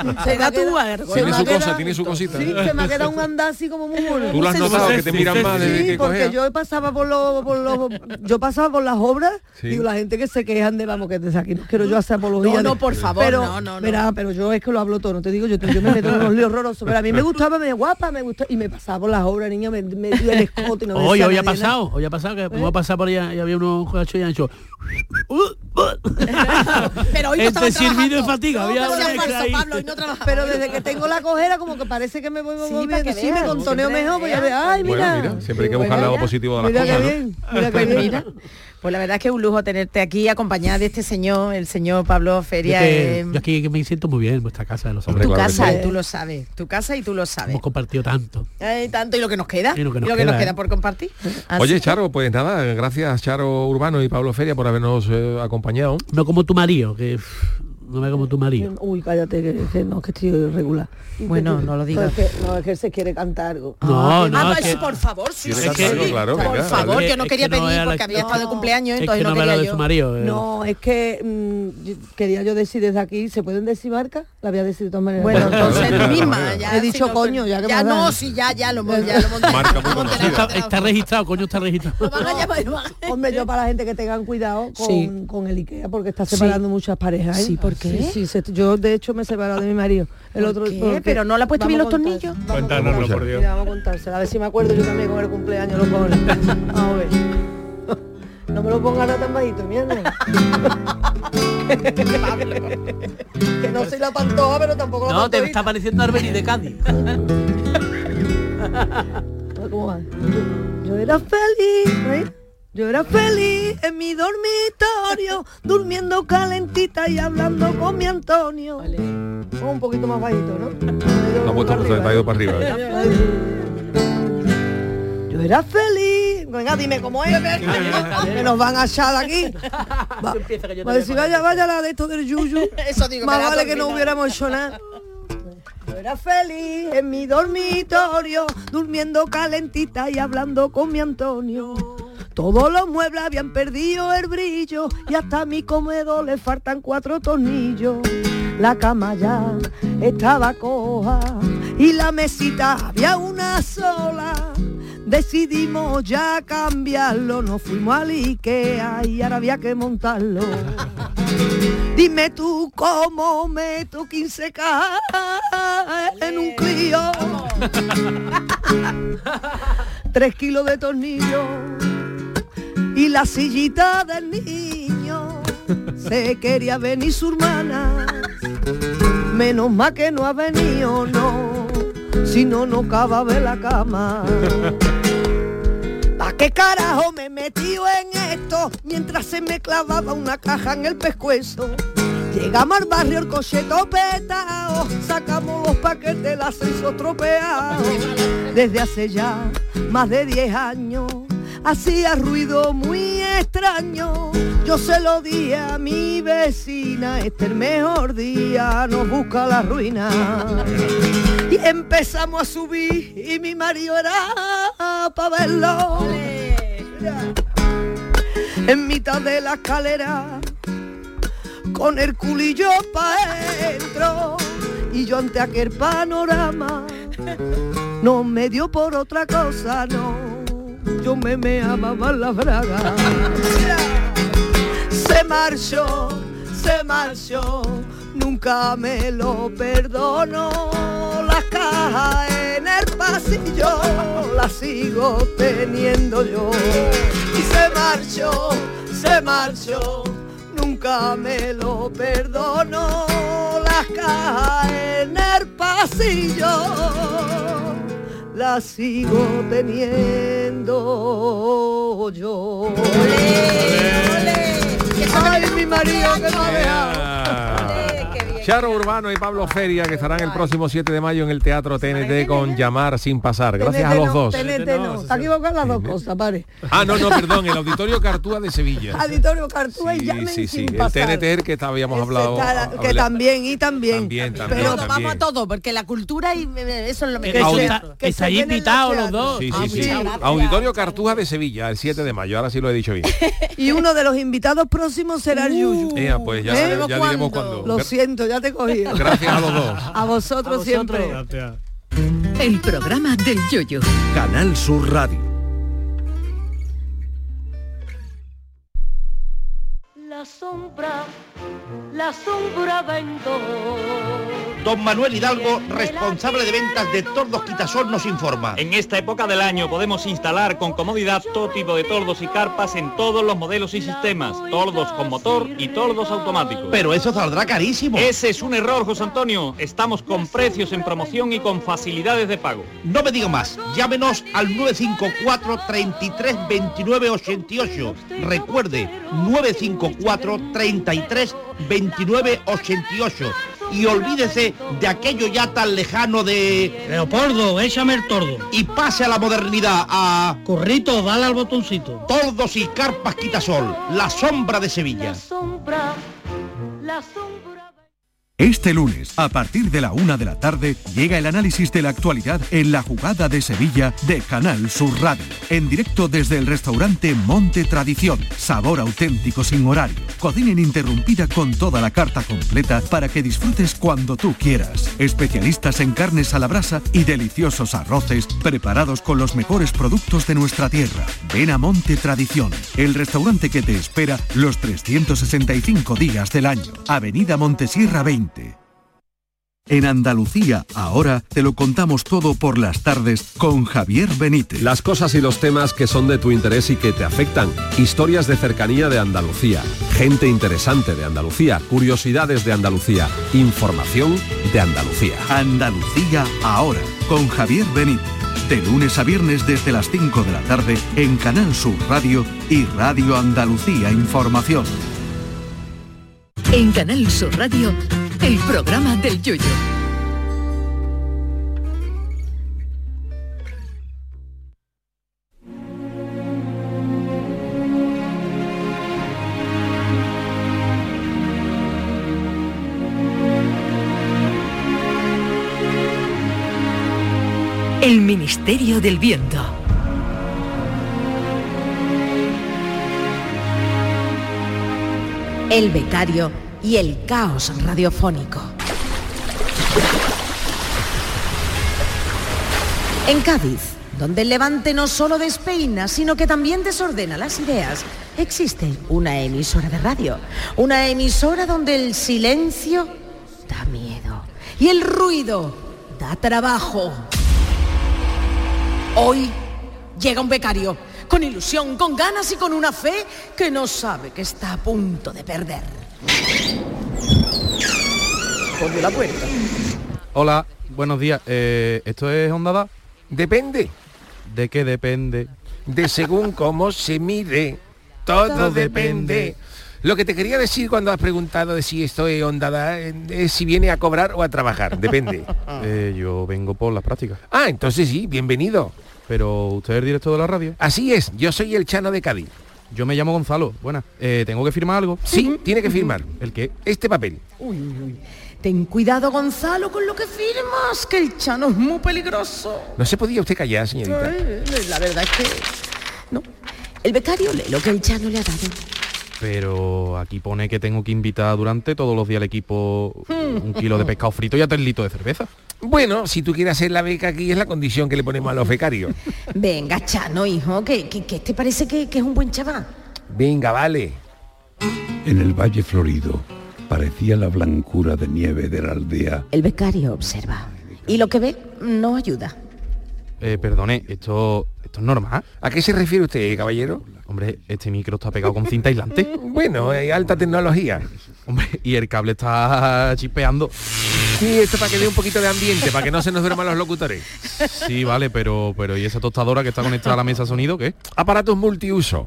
Tiene su cosita.
Sí, se me ha quedado un andar así como muy bueno.
¿Tú lo has notado que te miran más desde que
porque yo pasaba yo pasaba por las obras, digo, la gente que se quejan de, vamos, que desde aquí no quiero yo hacer apología.
No, por favor,
no. Mira, pero yo es que lo hablo todo, no te digo, yo me meto en unos líos horrorosos, pero a mí me gustaba, me guapa, me gusta, y me pasaba por las obras, niña, me dio el escote y no me
hoy ha pasado que me voy a pasar por allá y había unos cachos y han hecho
pero hoy no
estaba trabajando. De fatiga, había
Pablo, hoy no trabajaba.
Pero desde que tengo la cojera como que parece que me voy moviendo, sí, me contoneo mejor, pues ay, mira.
Bueno, mira, siempre hay que buscar el lado positivo de las cosas,
Mira qué bien.
Pues la verdad es que es un lujo tenerte aquí acompañada de este señor, el señor Pablo Feria.
Yo aquí me siento muy bien en vuestra casa de los hombres.
Tu casa, tú lo sabes. Tu casa y tú lo sabes.
Hemos compartido tanto.
Tanto y lo que nos queda.
Y lo que nos queda
por compartir.
Oye, Charo, pues nada, gracias Charo Urbano y Pablo Feria por habernos acompañado.
No como tu marido, que no me como tu marido.
Uy, cállate, que estoy regular.
Bueno, no lo digas.
No, es que él se quiere cantar algo.
Por favor, sí.
Claro,
por favor, yo no quería pedir porque había estado de cumpleaños, entonces no quería yo.
No, es que quería yo decir desde aquí, ¿se pueden decir marca? La voy a decir de todas maneras.
Bueno, entonces tú misma, ya.
He dicho coño, ya que
ya no, sí, ya lo monté.
Está registrado, coño, está registrado.
Hombre, yo para la gente que tengan cuidado con el Ikea, porque está separando muchas parejas.
Sí, ¿por qué?
Sí, yo de hecho me he separado de mi marido. El otro,
pero no le ha puesto bien los tornillos.
Cuéntanoslo, por Dios.
Mira, vamos a contárselo, a ver si me acuerdo yo también con el cumpleaños lo pongo. A ver. No me lo ponga ahora tan bajito, mierda. Que no soy la Pantoja, pero tampoco la
No,
Pantojita.
te está pareciendo Arbeni de Cádiz.
¿Cómo va? Yo era feliz, ¿eh? Yo era feliz en mi dormitorio, durmiendo calentita y hablando con mi Antonio. Vale. Un poquito más bajito, ¿no?
No ha puesto, se ha ido para arriba.
Yo era feliz. Venga, dime cómo es. Que nos van a echar de aquí. Vale, si vaya la de esto del yuyu.
Eso digo,
más vale que no hubiéramos hecho nada. Yo era feliz en mi dormitorio, durmiendo calentita y hablando con mi Antonio. Todos los muebles habían perdido el brillo y hasta a mi comedor le faltan 4 tornillos. La cama ya estaba coja y la mesita había una sola. Decidimos ya cambiarlo, nos fuimos al Ikea y ahora había que montarlo. Dime tú cómo meto 15K en un Clio. 3 kilos de tornillo y la sillita del niño. Se quería venir su hermana, menos mal que no ha venido, no, si no, no cababa en la cama. ¿Pa' qué carajo me he metido en esto mientras se me clavaba una caja en el pescuezo? Llegamos al barrio, el coche topetao, sacamos los paquetes, el ascenso tropeado. Desde hace ya más de 10 años hacía ruido muy extraño. Yo se lo dije a mi vecina, este es el mejor día, nos busca la ruina. Y empezamos a subir y mi marido era pa' verlo. En mitad de la escalera, con el culillo pa' dentro, y yo ante aquel panorama no me dio por otra cosa, no, yo me meaba la braga. Se marchó, nunca me lo perdono. Las cajas en el pasillo las sigo teniendo yo. Y se marchó, nunca me lo perdono. Las cajas en el pasillo las sigo teniendo yo. Ay, mi marido que no ha dejado.
Charo Urbano y Pablo Feria, que estarán el próximo 7 de mayo en el Teatro TNT con Llamar sin pasar. Gracias a los dos.
TNT no, está equivocado las dos cosas, pare.
Ah, no, perdón, el Auditorio Cartúa de Sevilla.
Auditorio Cartúa y Llamen sin pasar.
El TNT es el que habíamos hablado.
Que también.
Pero vamos a todo, porque la cultura y eso es lo mejor.
Está ahí invitados los dos.
Sí. Auditorio Cartuja de Sevilla, el 7 de mayo, ahora sí lo he dicho bien.
Y uno de los invitados próximos será el Yuyu.
Pues ya diremos cuándo.
Lo siento, ya te he cogido.
Gracias a los dos.
A vosotros siempre.
Gracias. El programa del Yoyo.
Canal Sur Radio.
La sombra vendo.
Don Manuel Hidalgo, responsable de ventas de Tordos Quitasol, nos informa.
En esta época del año podemos instalar con comodidad todo tipo de tordos y carpas en todos los modelos y sistemas, tordos con motor y tordos automáticos.
Pero eso saldrá carísimo.
Ese es un error, José Antonio. Estamos con precios en promoción y con facilidades de pago.
No me diga más, llámenos al 954 33 29 88. Recuerde, 954 33 29 88. Y olvídese de aquello ya tan lejano de...
Leopoldo, échame el tordo.
Y pase a la modernidad, a...
Corrito, dale al botoncito.
Tordos y carpas Quitasol, la sombra de Sevilla.
La sombra.
Este lunes, a partir de la 1 de la tarde, llega el análisis de la actualidad en La Jugada de Sevilla de Canal Sur Radio. En directo desde el restaurante Monte Tradición. Sabor auténtico sin horario. Cocina ininterrumpida con toda la carta completa para que disfrutes cuando tú quieras. Especialistas en carnes a la brasa y deliciosos arroces preparados con los mejores productos de nuestra tierra. Ven a Monte Tradición, el restaurante que te espera los 365 días del año. Avenida Montesierra 20. En Andalucía, ahora, te lo contamos todo por las tardes con Javier Benítez.
Las cosas y los temas que son de tu interés y que te afectan. Historias de cercanía de Andalucía. Gente interesante de Andalucía. Curiosidades de Andalucía. Información de Andalucía.
Andalucía, ahora, con Javier Benítez. De lunes a viernes desde las 5 de la tarde en Canal Sur Radio y Radio Andalucía Información.
En Canal Sur Radio, el programa del Yoyo. El Ministerio del Viento.
El becario y el caos radiofónico. En Cádiz, donde el levante no solo despeina, sino que también desordena las ideas, existe una emisora de radio. Una emisora donde el silencio da miedo y el ruido da trabajo. Hoy llega un becario, con ilusión, con ganas y con una fe que no sabe que está a punto de perder. Por la puerta.
Hola, buenos días. ¿Esto es Onda Da?
Depende.
¿De qué depende?
De según cómo se mire. Todo depende.
Lo que te quería decir cuando has preguntado de si esto es Onda Da, es si viene a cobrar o a trabajar, depende.
Yo vengo por las prácticas.
Ah, entonces sí, bienvenido.
Pero usted es el director de la radio.
Así es, yo soy el Chano de Cádiz.
Yo me llamo Gonzalo. Buenas. ¿Tengo que firmar algo?
Sí, tiene que firmar.
¿El qué?
Este papel.
Uy. Ten cuidado, Gonzalo, con lo que firmas, que el Chano es muy peligroso.
¿No se podía usted callar, señorita?
La verdad es que... No. El becario lee lo que el Chano le ha dado.
Pero aquí pone que tengo que invitar durante todos los días al equipo 1 kilo de pescado frito y a 3 litros de cerveza.
Bueno, si tú quieres hacer la beca aquí es la condición que le ponemos a los becarios.
Venga, Chano, hijo, que te parece que es un buen chaval.
Venga, vale.
En el Valle Florido parecía la blancura de nieve de la aldea.
El becario observa. Y lo que ve no ayuda.
Perdone, ¿esto es normal?
¿A qué se refiere usted, caballero?
Hombre, este micro está pegado con cinta aislante.
Bueno, hay alta tecnología.
Hombre, y el cable está chispeando.
Sí, esto para que dé un poquito de ambiente, para que no se nos duerman los locutores.
Sí, vale, pero ¿y esa tostadora que está conectada a la mesa de sonido, qué?
Aparatos multiuso.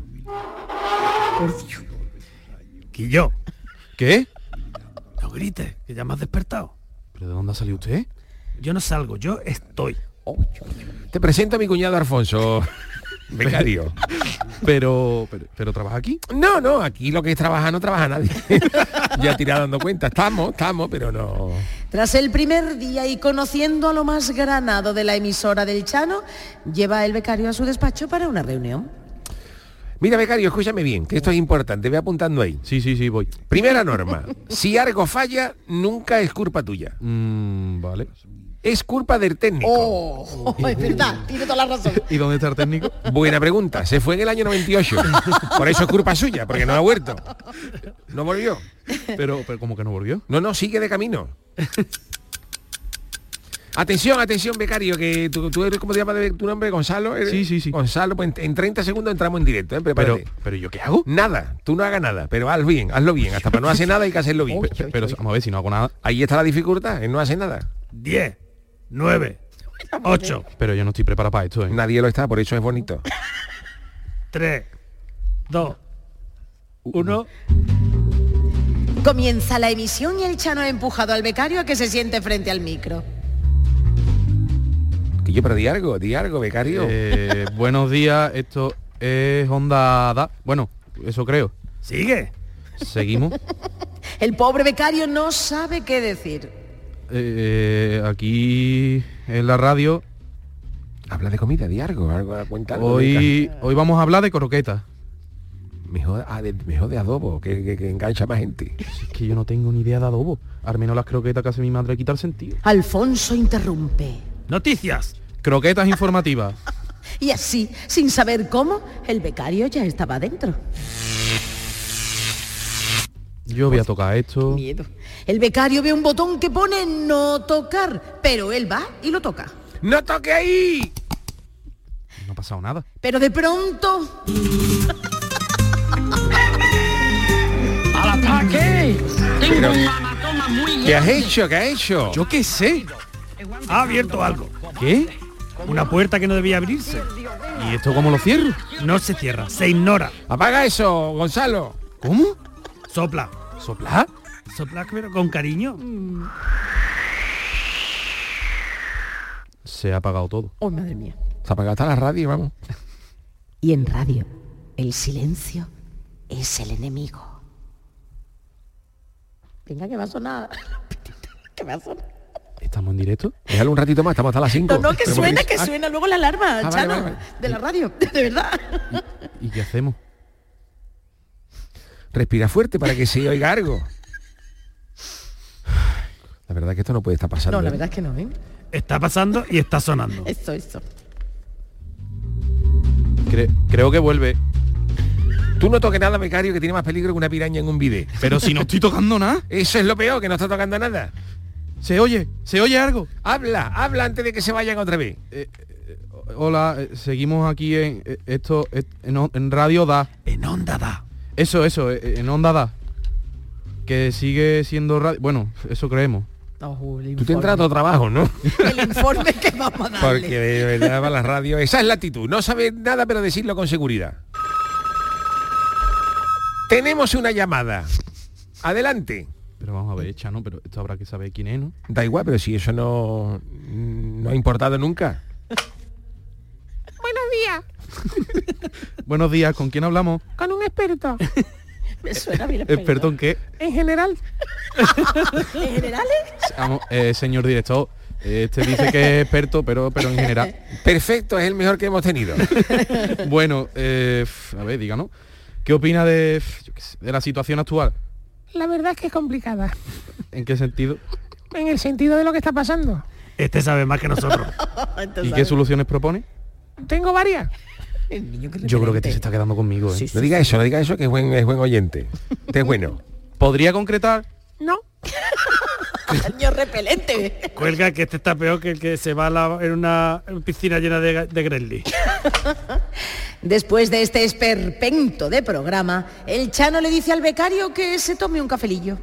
Quillo.
¿Qué?
No grites, que ya me has despertado.
¿Pero de dónde ha salido usted?
Yo no salgo, yo estoy.
Te presento a mi cuñado Alfonso, becario.
Pero ¿trabaja aquí?
No, aquí lo que es trabajar no trabaja nadie. Ya te irá dando cuenta. Estamos, pero no.
Tras el primer día y conociendo a lo más granado de la emisora del Chano, lleva el becario a su despacho para una reunión.
Mira, becario, escúchame bien, que esto es importante. Ve apuntando ahí.
Sí, voy.
Primera norma. Si algo falla, nunca es culpa tuya.
Vale.
Es culpa del técnico.
Es verdad, tiene toda la razón.
¿Y dónde está el técnico?
Buena pregunta. Se fue en el año 98. Por eso es culpa suya, porque no ha vuelto. No volvió.
Pero ¿cómo que no volvió?
No, sigue de camino. Atención, becario, que tú eres, ¿cómo te llamas tu nombre? ¿Gonzalo?
Sí.
Gonzalo, pues en 30 segundos entramos en directo, ¿eh? Prepárate.
Pero ¿yo qué hago?
Nada, tú no hagas nada, pero hazlo bien. Hasta para no hacer nada hay que hacerlo bien.
Pero vamos a ver, si no hago nada.
Ahí está la dificultad, en no hacer nada.
10, 9, 8.
Pero yo no estoy preparado para esto, ¿eh?
Nadie lo está, por eso es bonito.
3, 2, 1.
Comienza la emisión y el Chano ha empujado al becario a que se siente frente al micro.
Que yo, pero di algo, becario.
Buenos días, esto es Onda Da. Bueno, eso creo.
¿Sigue?
Seguimos.
El pobre becario no sabe qué decir.
Aquí en la radio.
Habla de comida, di algo, cuenta algo.
Hoy vamos a hablar de croquetas.
Mejor de adobo, que engancha más gente.
Es que yo no tengo ni idea de adobo. Al menos las croquetas que hace mi madre quita el sentido.
Alfonso interrumpe.
Noticias.
Croquetas informativas.
Y así, sin saber cómo, el becario ya estaba dentro.
Yo voy a tocar esto.
Miedo. El becario ve un botón que pone no tocar, pero él va y lo toca.
¡No toque ahí!
No ha pasado nada.
Pero de pronto...
¡Al ataque! Tengo un hematoma muy grande.
¿Qué has hecho?
Yo qué sé.
Ha abierto algo.
¿Qué?
Una puerta que no debía abrirse.
¿Y esto cómo lo cierro?
No se cierra, se ignora.
Apaga eso, Gonzalo.
¿Cómo?
Sopla.
¿Soplar?
Sopla, pero con cariño.
Se ha apagado todo.
Oh, madre mía.
Se ha apagado hasta la radio, vamos.
Y en radio, el silencio es el enemigo. Venga, que va a sonar. Que va a sonar.
¿Estamos en directo?
Déjalo un ratito más, estamos hasta las 5.
No, que suena luego la alarma, Chano, vale. De la radio, de verdad.
¿Y qué hacemos?
Respira fuerte para que se oiga algo. La verdad es que esto no puede estar pasando.
No, la verdad es que no, ¿eh?
Está pasando y está sonando.
Eso.
Creo que vuelve.
Tú no toques nada, becario, que tiene más peligro que una piraña en un bidet.
Pero si no estoy tocando nada.
Eso es lo peor, que no está tocando nada.
¿Se oye algo?
Habla antes de que se vayan otra vez.
Hola, seguimos aquí en Radio Da.
En Onda Da.
Eso, en Onda Da. Que sigue siendo radio. Bueno, eso creemos.
Tú te entras a tu trabajo, ¿no?
El informe que vamos a darle.
Porque de verdad va la radio. Esa es la actitud. No sabes nada, pero decirlo con seguridad. Tenemos una llamada. Adelante.
Pero vamos a ver, Chano, pero esto habrá que saber quién es, ¿no?
Da igual, pero si eso no ha importado nunca.
Buenos días.
Buenos días, ¿con quién hablamos?
Con un experto.
Me suena bien.
¿Experto en qué?
En general.
¿En generales?
Vamos, señor director, este dice que es experto, pero en general.
Perfecto, es el mejor que hemos tenido.
Bueno, a ver, díganos. ¿Qué opina de la situación actual?
La verdad es que es complicada.
¿En qué sentido?
En el sentido de lo que está pasando.
Este sabe más que nosotros.
¿Y qué soluciones propone?
Tengo varias.
Yo creo que te se está quedando conmigo, ¿eh?
No diga eso, que es buen oyente. Este es bueno.
¿Podría concretar?
No.
Niño repelente.
Cuelga que este está peor que el que se va en una piscina llena de gremlins.
Después de este esperpento de programa, el Chano le dice al becario que se tome un cafelillo.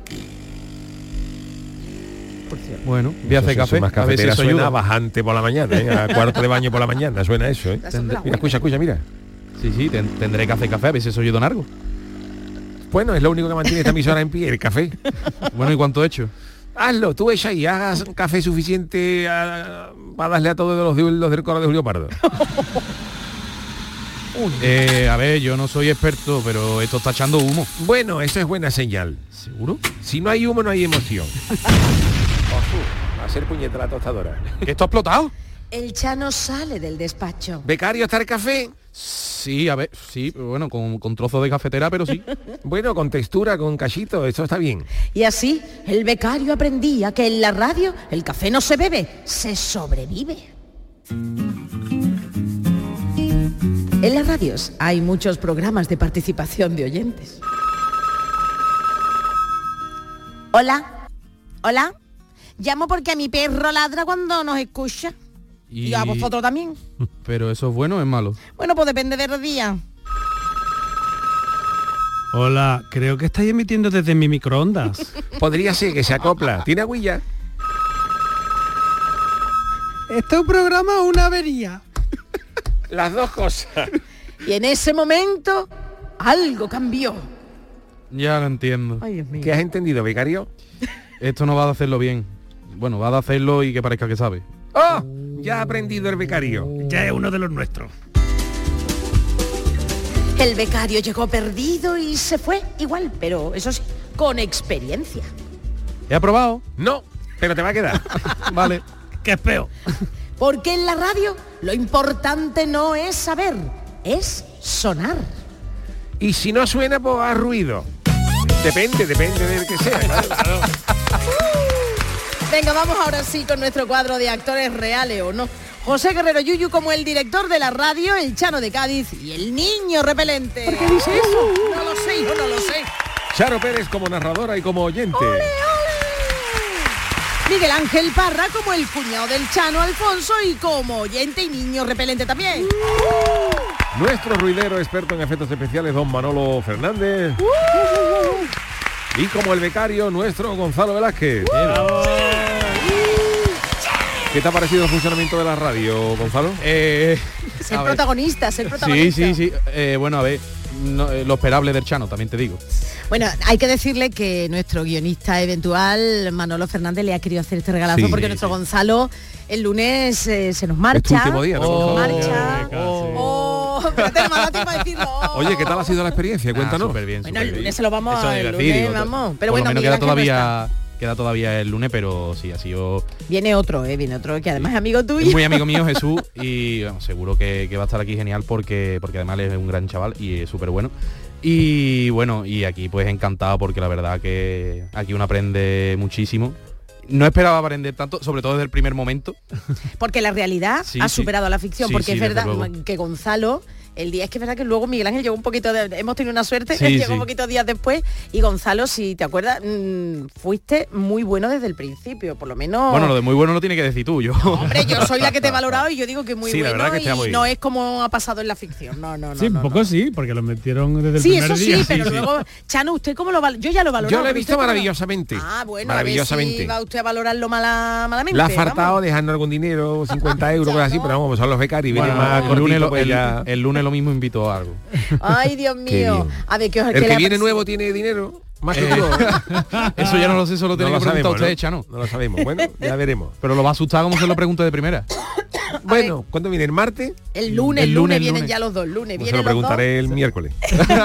Bueno, voy a hacer café.
Más
a ver si
cafetera
eso
suena
ayuda.
bajante por la mañana, ¿eh? A cuarto de baño por la mañana, suena eso, ¿eh? Mira, escucha, mira.
Sí, tendré que hacer café, a ver si eso ayuda en algo.
Bueno, es lo único que mantiene esta emisora en pie, el café.
Bueno, ¿y cuánto he hecho?
Hazlo, tú echa y hagas un café suficiente para darle a todos los del coro de Julio Pardo.
A ver, yo no soy experto, pero esto está echando humo.
Bueno, eso es buena señal.
¿Seguro?
Si no hay humo, no hay emoción. Va a ser puñeta la tostadora.
¿Que esto ha explotado?
El Chano sale del despacho.
¿Becario, está el café?
Sí, a ver, sí, bueno, con trozos de cafetera, pero sí.
Bueno, con textura, con cachito, eso está bien.
Y así, el becario aprendía que en la radio el café no se bebe, se sobrevive. En las radios hay muchos programas de participación de oyentes. Hola, hola. Llamo porque a mi perro ladra cuando nos escucha. Y a vosotros también.
Pero eso es bueno o es malo.
Bueno, pues depende de los días.
Hola, creo que estáis emitiendo desde mi microondas.
Podría ser que se acopla. ¿Tiene agüilla?
Este es un programa o una avería.
Las dos cosas.
Y en ese momento, algo cambió.
Ya lo entiendo.
Ay, Dios mío.
¿Qué has entendido, becario?
Esto no va a hacerlo bien. Bueno, va a hacerlo y que parezca que sabe.
¡Oh! Ya ha aprendido el becario.
Ya es uno de los nuestros.
El becario llegó perdido y se fue igual, pero eso sí, con experiencia.
¿He aprobado?
No, pero te va a quedar.
Vale.
¡Qué es peor!
Porque en la radio lo importante no es saber, es sonar.
Y si no suena, pues haz ruido. Depende del que sea. Claro.
Venga, vamos ahora sí con nuestro cuadro de actores reales o no. José Guerrero Yuyu como el director de la radio, el Chano de Cádiz y el niño repelente.
¿Por qué dice eso?
No lo sé, hijo, no lo sé.
Charo Pérez como narradora y como oyente.
¡Ole, ole! Miguel Ángel Parra como el cuñado del Chano Alfonso y como oyente y niño repelente también.
Nuestro ruidero experto en efectos especiales, don Manolo Fernández. Y como el becario, nuestro Gonzalo Velázquez. ¿Qué te ha parecido el funcionamiento de la radio, Gonzalo?
Ser protagonista.
Sí. Bueno, a ver, lo esperable del Chano, también te digo.
Bueno, hay que decirle que nuestro guionista eventual, Manolo Fernández, le ha querido hacer este regalazo porque nuestro Gonzalo el lunes se nos marcha.
Es tu último día, ¿no?
Marcha. Espérate, no me ha dado tiempo a decirlo.
Oye, ¿qué tal ha sido la experiencia? Cuéntanos.
Súper bien.
Bueno, el lunes se lo vamos a
decir,
lunes, vamos. Pero
por
bueno,
lo menos
Miguel Ángel no está.
queda todavía el lunes, pero sí, ha sido...
Viene otro que además es amigo tuyo.
Es muy amigo mío, Jesús, y bueno, seguro que va a estar aquí genial porque además es un gran chaval y es súper bueno. Y bueno, y aquí pues encantado porque la verdad que aquí uno aprende muchísimo. No esperaba aprender tanto, sobre todo desde el primer momento.
Porque la realidad ha superado a la ficción, porque es verdad que Gonzalo... El día es que es verdad que luego Miguel Ángel llegó un poquito hemos tenido una suerte, llegó un poquito días después y Gonzalo, si te acuerdas, fuiste muy bueno desde el principio, por lo menos.
Bueno, lo de muy bueno lo tiene que decir tú, yo.
Hombre, yo soy la que te he valorado y yo digo que muy bueno,
la verdad que
y no es como ha pasado en la ficción. No.
Sí, un poco sí, porque lo metieron desde el primer día.
Sí, pero luego, Chano, ¿usted cómo lo valora? Yo ya lo valoro.
Yo lo he visto maravillosamente.
Bueno,
maravillosamente.
A ver si va usted a valorarlo malamente.
La ha faltado dejando algún dinero, 50 euros, cosas así, pero vamos, son los becarios y vienen más
el lunes lo mismo invito a algo.
Ay, Dios mío. A ver,
el que viene nuevo tiene dinero. Más que todo.
Eso ya no lo sé, solo tiene que preguntar a usted, Chano.
No lo sabemos. Bueno, ya veremos.
Pero lo va a asustar como se lo pregunte de primera.
Bueno, ¿cuándo viene? ¿El martes?
El lunes vienen ya los dos. Lunes
pues se lo preguntaré el miércoles.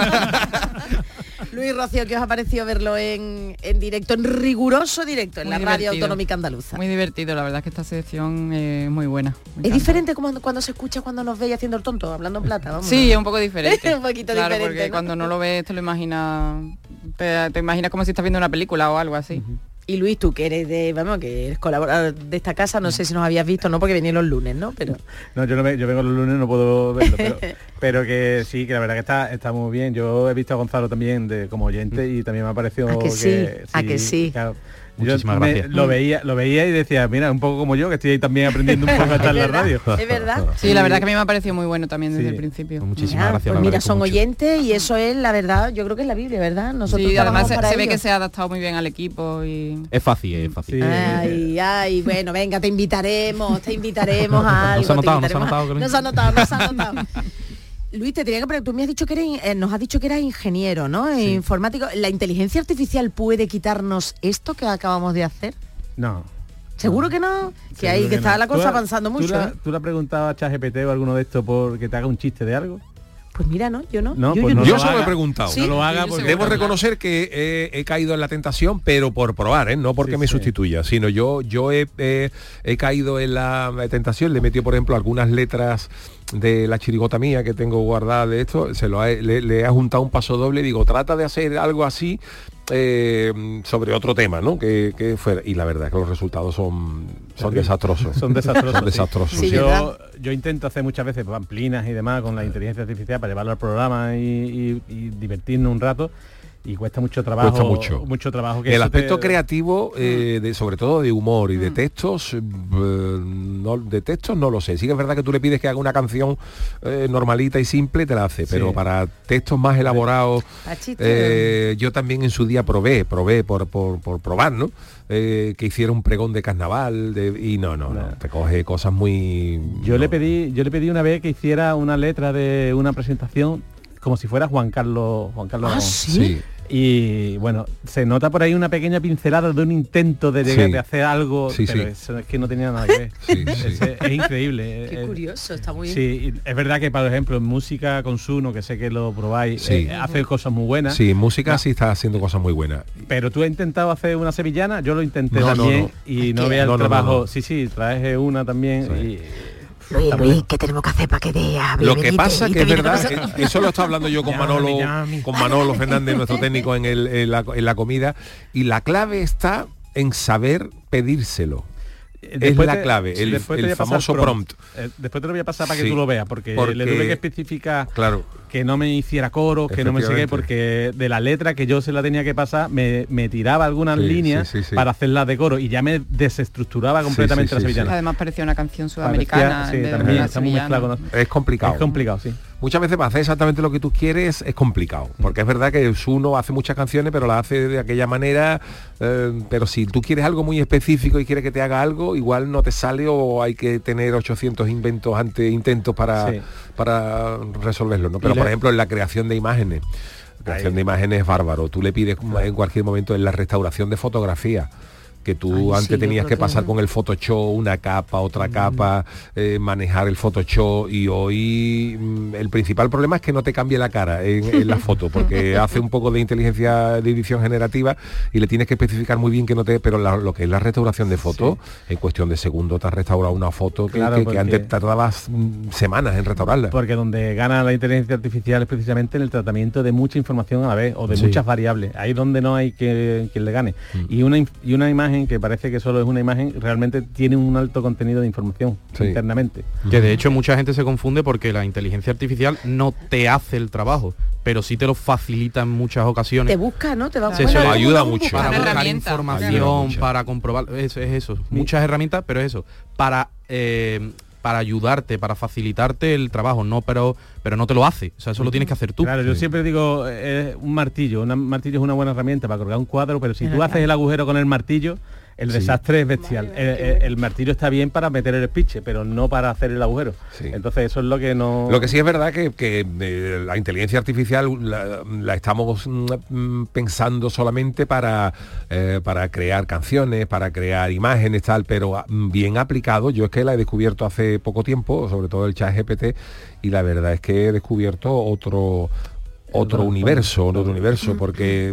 Luis Rocío, ¿qué os ha parecido verlo en directo, en riguroso directo, en
Muy
la radio
divertido.
autonómica andaluza?
Muy divertido, la verdad es que esta sección es muy buena.
¿Es diferente como cuando se escucha cuando nos veis haciendo el tonto, hablando en plata? Vamos,
Sí, es un poco diferente.
un poquito
claro,
diferente,
porque
¿no?
cuando no lo ves te lo imaginas, te imaginas como si estás viendo una película o algo así.
Y Luis, tú que eres que eres colaborador de esta casa, no sé si nos habías visto, no porque venís los lunes, ¿no? Pero
no, yo vengo los lunes, no puedo verlo, pero que sí, que la verdad que está muy bien. Yo he visto a Gonzalo también como oyente y también me ha parecido
¿A que sí? ¿A que sí?
Claro,
muchísimas gracias.
Lo veía y decía, mira, un poco como yo, que estoy ahí también aprendiendo un poco a estar en la radio.
Es verdad.
Sí, la verdad que a mí me ha parecido muy bueno también desde el principio.
Muchísimas gracias.
Pues mira, son oyentes y eso es la verdad, yo creo que es la Biblia, ¿verdad? Nosotros
sí, además
para
se ve
ello.
que se ha adaptado muy bien al equipo y...
Es fácil.
Sí.
Ay, bueno, venga, te invitaremos a algo.
Nos ha notado.
Luis, te tenía que preguntar, tú me has dicho que nos has dicho que eras ingeniero, ¿no? Informático. ¿La inteligencia artificial puede quitarnos esto que acabamos de hacer?
No.
¿Seguro que no? Que ahí que está la cosa avanzando mucho.
¿Tú le has preguntado a ChatGPT o alguno de estos por que te haga un chiste de algo?
Pues mira, no, yo no.
Yo solo he preguntado.
¿Sí? No lo haga porque
debo reconocer que he caído en la tentación, pero por probar, no porque me sustituya, sino yo he caído en la tentación, le he metido, por ejemplo, algunas letras de la chirigota mía que tengo guardada de esto, le he juntado un paso doble y digo, trata de hacer algo así sobre otro tema, ¿no? Que fuera. Y la verdad es que los resultados son desastrosos.
Son desastrosos.
Son desastrosos.
Sí,
yo intento hacer muchas veces pamplinas y demás con la inteligencia artificial para llevarlo al programa y divertirnos un rato. Y cuesta mucho trabajo. Mucho trabajo. Que
el aspecto creativo, sobre todo de humor y de textos, no lo sé. Sí que es verdad que tú le pides que haga una canción normalita y simple, te la hace, pero para textos más elaborados, yo también en su día probé por probar, ¿no? Que hiciera un pregón de carnaval y no, te coge cosas muy...
Yo le pedí una vez que hiciera una letra de una presentación como si fuera Juan Carlos Aragón.
¿Sí?
Y bueno, se nota por ahí una pequeña pincelada de un intento de llegar a hacer algo, pero eso es que no tenía nada que ver. Es increíble.
Qué curioso, está muy bien.
Sí, es verdad que, por ejemplo, en música con Suno, que sé que lo probáis, hace cosas muy buenas.
Sí, en música sí está haciendo cosas muy buenas.
Pero tú has intentado hacer una sevillana, yo lo intenté también y no veas el trabajo. Sí, traje una también y...
Luis, ¿qué tenemos que hacer para que vea?
Lo que pasa que es verdad, eso lo está hablando yo con Manolo Fernández, nuestro técnico en la comida, y la clave está en saber pedírselo. Es la clave, el famoso prompt.
Después te lo voy a pasar para que tú lo veas, porque le tuve que especificar que no me hiciera coros, que no me sigue, porque de la letra que yo se la tenía que pasar, me tiraba algunas líneas para hacerlas de coro y ya me desestructuraba completamente la sevillana.
Además parecía una canción sudamericana.
También está muy mezclado.
Es complicado.
Es complicado, sí.
Muchas veces para hacer exactamente lo que tú quieres es complicado, porque es verdad que uno hace muchas canciones, pero las hace de aquella manera, pero si tú quieres algo muy específico y quieres que te haga algo, igual no te sale o hay que tener 800 intentos para resolverlo, ¿no? Pero por ejemplo en la creación de imágenes, es bárbaro. Tú le pides en cualquier momento en la restauración de fotografía, que tú antes tenías que pasar con el Photoshop una capa, otra capa, manejar el Photoshop, y hoy el principal problema es que no te cambie la cara en la foto, porque hace un poco de inteligencia de edición generativa y le tienes que especificar muy bien que no te... Pero lo que es la restauración de fotos, en cuestión de segundos te has restaurado una foto que antes tardabas semanas en restaurarla.
Porque donde gana la inteligencia artificial es precisamente en el tratamiento de mucha información a la vez, o de muchas variables. Ahí donde no hay quien le gane. Y una imagen que parece que solo es una imagen, realmente tiene un alto contenido de información internamente.
Que de hecho mucha gente se confunde porque la inteligencia artificial no te hace el trabajo, pero sí te lo facilita en muchas ocasiones.
Te busca, ¿no? Te va
ayuda mucho.
Para buscar información, para comprobar, es eso. Muchas herramientas, pero eso, para ayudarte, para facilitarte el trabajo, pero no te lo hace. O sea, eso lo tienes que hacer tú.
Claro, yo siempre digo, un martillo es una buena herramienta para colgar un cuadro, pero si tú haces el agujero con el martillo, El desastre es bestial. El martillo está bien para meter el espiche, pero no para hacer el agujero. Sí. Entonces eso es lo que no...
Lo que sí es verdad que la inteligencia artificial la estamos pensando solamente para crear canciones, para crear imágenes, tal, pero bien aplicado. Yo es que la he descubierto hace poco tiempo, sobre todo el ChatGPT, y la verdad es que he descubierto otro universo, porque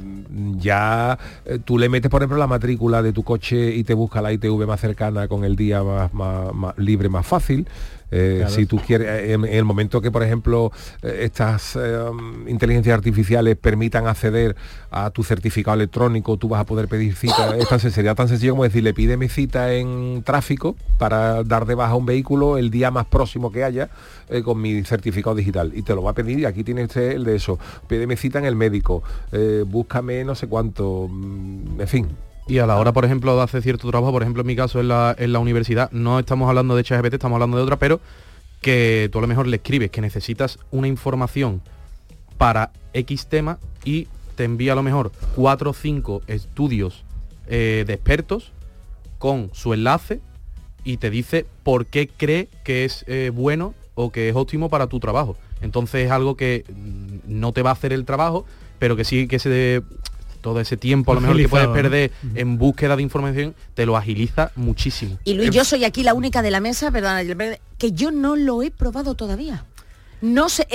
ya tú le metes, por ejemplo, la matrícula de tu coche y te busca la ITV más cercana con el día más libre, más fácil. Claro. Si tú quieres, en el momento que, por ejemplo, estas inteligencias artificiales permitan acceder a tu certificado electrónico, tú vas a poder pedir cita. Sería tan sencillo como decirle, pídeme cita en tráfico para dar de baja un vehículo el día más próximo que haya con mi certificado digital. Y te lo va a pedir, y aquí tiene usted el de eso. Pídeme cita en el médico, búscame no sé cuánto, en fin.
Y a la hora, por ejemplo, de hacer cierto trabajo, por ejemplo, en mi caso en la universidad, no estamos hablando de ChatGPT, estamos hablando de otra, pero que tú a lo mejor le escribes que necesitas una información para X tema y te envía a lo mejor 4 o 5 estudios de expertos con su enlace y te dice por qué cree que es bueno o que es óptimo para tu trabajo. Entonces es algo que no te va a hacer el trabajo, pero que sí que todo ese tiempo a lo mejor que puedes perder en búsqueda de información, te lo agiliza muchísimo.
Y Luis, yo soy aquí la única de la mesa, perdona, que yo no lo he probado todavía. No sé,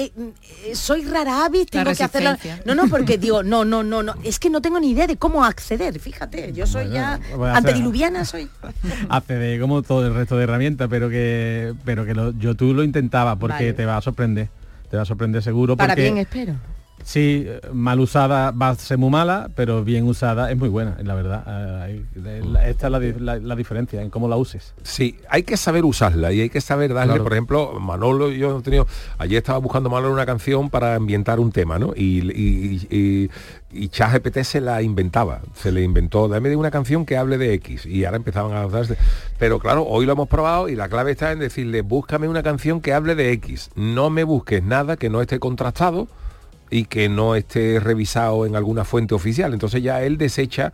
soy rara avis, tengo que hacerlo. No, porque digo, no, es que no tengo ni idea de cómo acceder, fíjate, yo soy antediluviana, soy.
Acceder como todo el resto de herramientas, pero que tú lo intentabas porque te va a sorprender seguro.
Para
porque,
bien, espero.
Sí, mal usada va a ser muy mala, pero bien usada es muy buena, la verdad. Esta es la diferencia en cómo la uses.
Sí, hay que saber usarla y hay que saber darle, claro. Por ejemplo, Manolo, ayer estaba buscando Manolo una canción para ambientar un tema, ¿no? Y ChatGPT se le inventó, dame una canción que hable de X, y ahora empezaban a usarse. Pero claro, hoy lo hemos probado y la clave está en decirle, búscame una canción que hable de X, no me busques nada que no esté contrastado y que no esté revisado en alguna fuente oficial. Entonces ya él desecha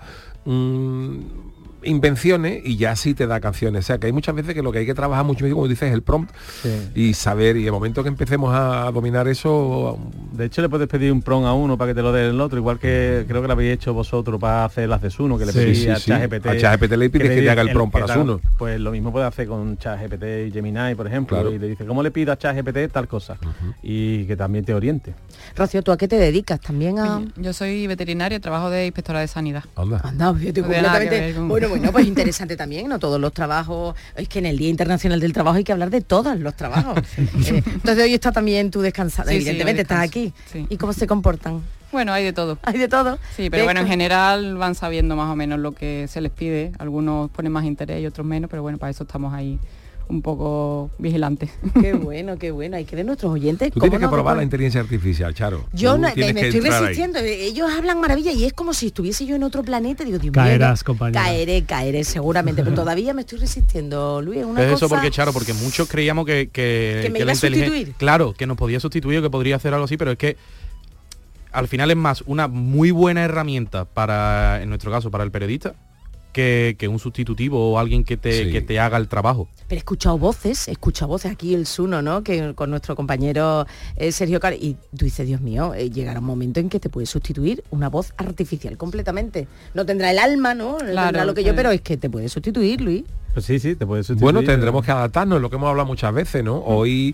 invenciones y ya sí te da canciones. O sea, que hay muchas veces que lo que hay que trabajar mucho, como dices, es el prompt, y saber, y el momento que empecemos a dominar eso...
De hecho, le puedes pedir un prompt a uno para que te lo dé el otro, igual que creo que lo habéis hecho vosotros para hacer las de Suno, que le pedís a ChatGPT.
A ChatGPT le pides que te haga el prompt para Suno.
Pues lo mismo puede hacer con ChatGPT y Gemini, por ejemplo, claro. Y le dice, ¿cómo le pido a ChatGPT tal cosa? Y que también te oriente.
Rocío, ¿tú a qué te dedicas? También a...
Yo soy veterinaria, trabajo de inspectora de sanidad.
Anda, fíjate, completamente... Bueno, pues interesante también, ¿no? Todos los trabajos, es que en el Día Internacional del Trabajo hay que hablar de todos los trabajos. Entonces hoy está también tú descansada, evidentemente estás aquí. Sí. ¿Y cómo se comportan?
Bueno, hay de todo.
Hay de todo.
Sí, pero bueno, en general van sabiendo más o menos lo que se les pide. Algunos ponen más interés y otros menos, pero bueno, para eso estamos ahí un poco vigilantes.
Qué bueno. Hay que ver nuestros oyentes.
Tú tienes que probar la inteligencia artificial, Charo.
Yo me estoy resistiendo. Ellos hablan maravilla y es como si estuviese yo en otro planeta. Digo, Dios
caerás, compañera.
Caeré seguramente, pero todavía me estoy resistiendo, Luis.
Eso porque, Charo, porque muchos creíamos que
me iba a sustituir.
Claro, que nos podía sustituir, que podría hacer algo así, pero es que al final es más una muy buena herramienta para, en nuestro caso, para el periodista, que un sustitutivo o alguien que te haga el trabajo.
Pero he escuchado voces aquí el Suno, ¿no? Que con nuestro compañero Sergio Car, y tú dices, Dios mío, llegará un momento en que te puede sustituir una voz artificial completamente. No tendrá el alma, ¿no?
Claro,
tendrá lo que yo, pero es que te puede sustituir, Luis.
Pues sí, te puede sustituir.
Bueno, tendremos que adaptarnos, lo que hemos hablado muchas veces, ¿no? Hoy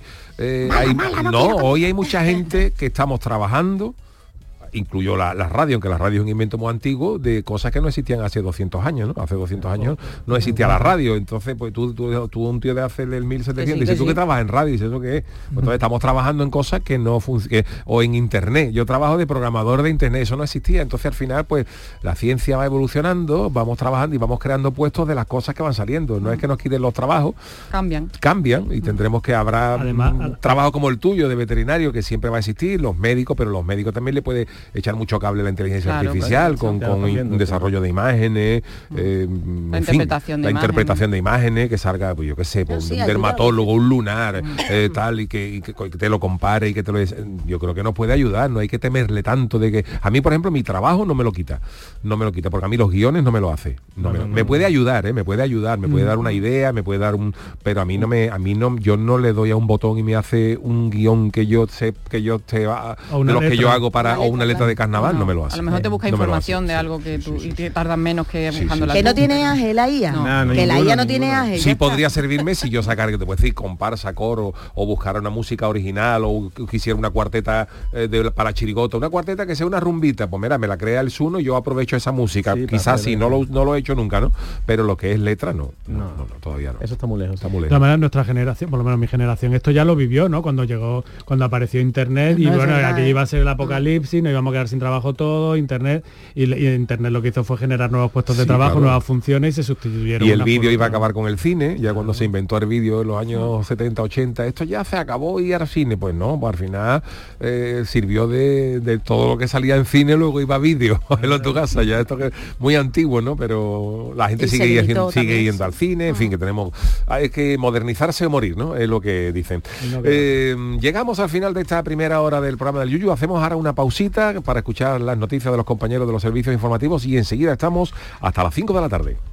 hoy hay mucha gente que estamos trabajando, incluyó la radio, aunque la radio es un invento muy antiguo, de cosas que no existían hace 200 años, ¿no? Hace 200 años no existía la radio, entonces pues tú un tío de hace el 1700, dices, tú que trabajas en radio, dices, ¿eso qué es? Pues, entonces estamos trabajando en cosas que no funcionan, o en internet. Yo trabajo de programador de internet, eso no existía, entonces al final pues la ciencia va evolucionando, vamos trabajando y vamos creando puestos de las cosas que van saliendo, no es que nos quiten los trabajos, cambian y tendremos que habrá trabajo como el tuyo de veterinario que siempre va a existir, los médicos, pero los médicos también le puede echar mucho cable a la inteligencia artificial, con un desarrollo de imágenes,
la interpretación
de imágenes, que salga, pues yo qué sé, pues, un dermatólogo, un lunar, tal, y que te lo compare y que te lo... Yo creo que nos puede ayudar, no hay que temerle tanto de que... A mí, por ejemplo, mi trabajo no me lo quita, porque a mí los guiones no me lo hace. Me puede ayudar, me puede dar una idea, me puede dar un... Pero a mí yo no le doy a un botón y me hace un guión que yo sé de los que yo hago o una letra de carnaval, no me lo hace.
A lo mejor te busca información de algo que tú y te tardas menos que buscando la...
Que no tiene AGE la IA. Que la IA no tiene AGE.
Sí podría servirme si yo sacara, que te puedo decir, comparsa, coro, o buscar una música original, o quisiera una cuarteta para chirigota, una cuarteta que sea una rumbita, pues mira, me la crea el Zuno y yo aprovecho esa música. Quizás sí, no lo he hecho nunca, ¿no? Pero lo que es letra, no, todavía no.
Eso está muy lejos.
La manera, nuestra generación, por lo menos mi generación, esto ya lo vivió, ¿no? Cuando apareció internet y bueno, aquí iba a ser el apocalipsis, nos íbamos a quedar sin trabajo todo, internet, y internet lo que hizo fue generar nuevos puestos de trabajo, nuevas funciones y se sustituyeron.
Y el vídeo iba a acabar con el cine, ya cuando se inventó el vídeo en los años 70, 80, esto ya se acabó y era cine. Pues no, pues al final sirvió de todo lo que salía en cine, luego iba a vídeo en tu casa, ya esto que es muy antiguo, ¿no? Pero la gente sigue yendo al cine, en fin, que hay que modernizarse o morir, ¿no? Es lo que dicen. Llegamos al final de esta primera hora del programa del Yuyu, hacemos ahora una pausita para escuchar las noticias de los compañeros de los servicios informativos y enseguida estamos hasta las 5 de la tarde.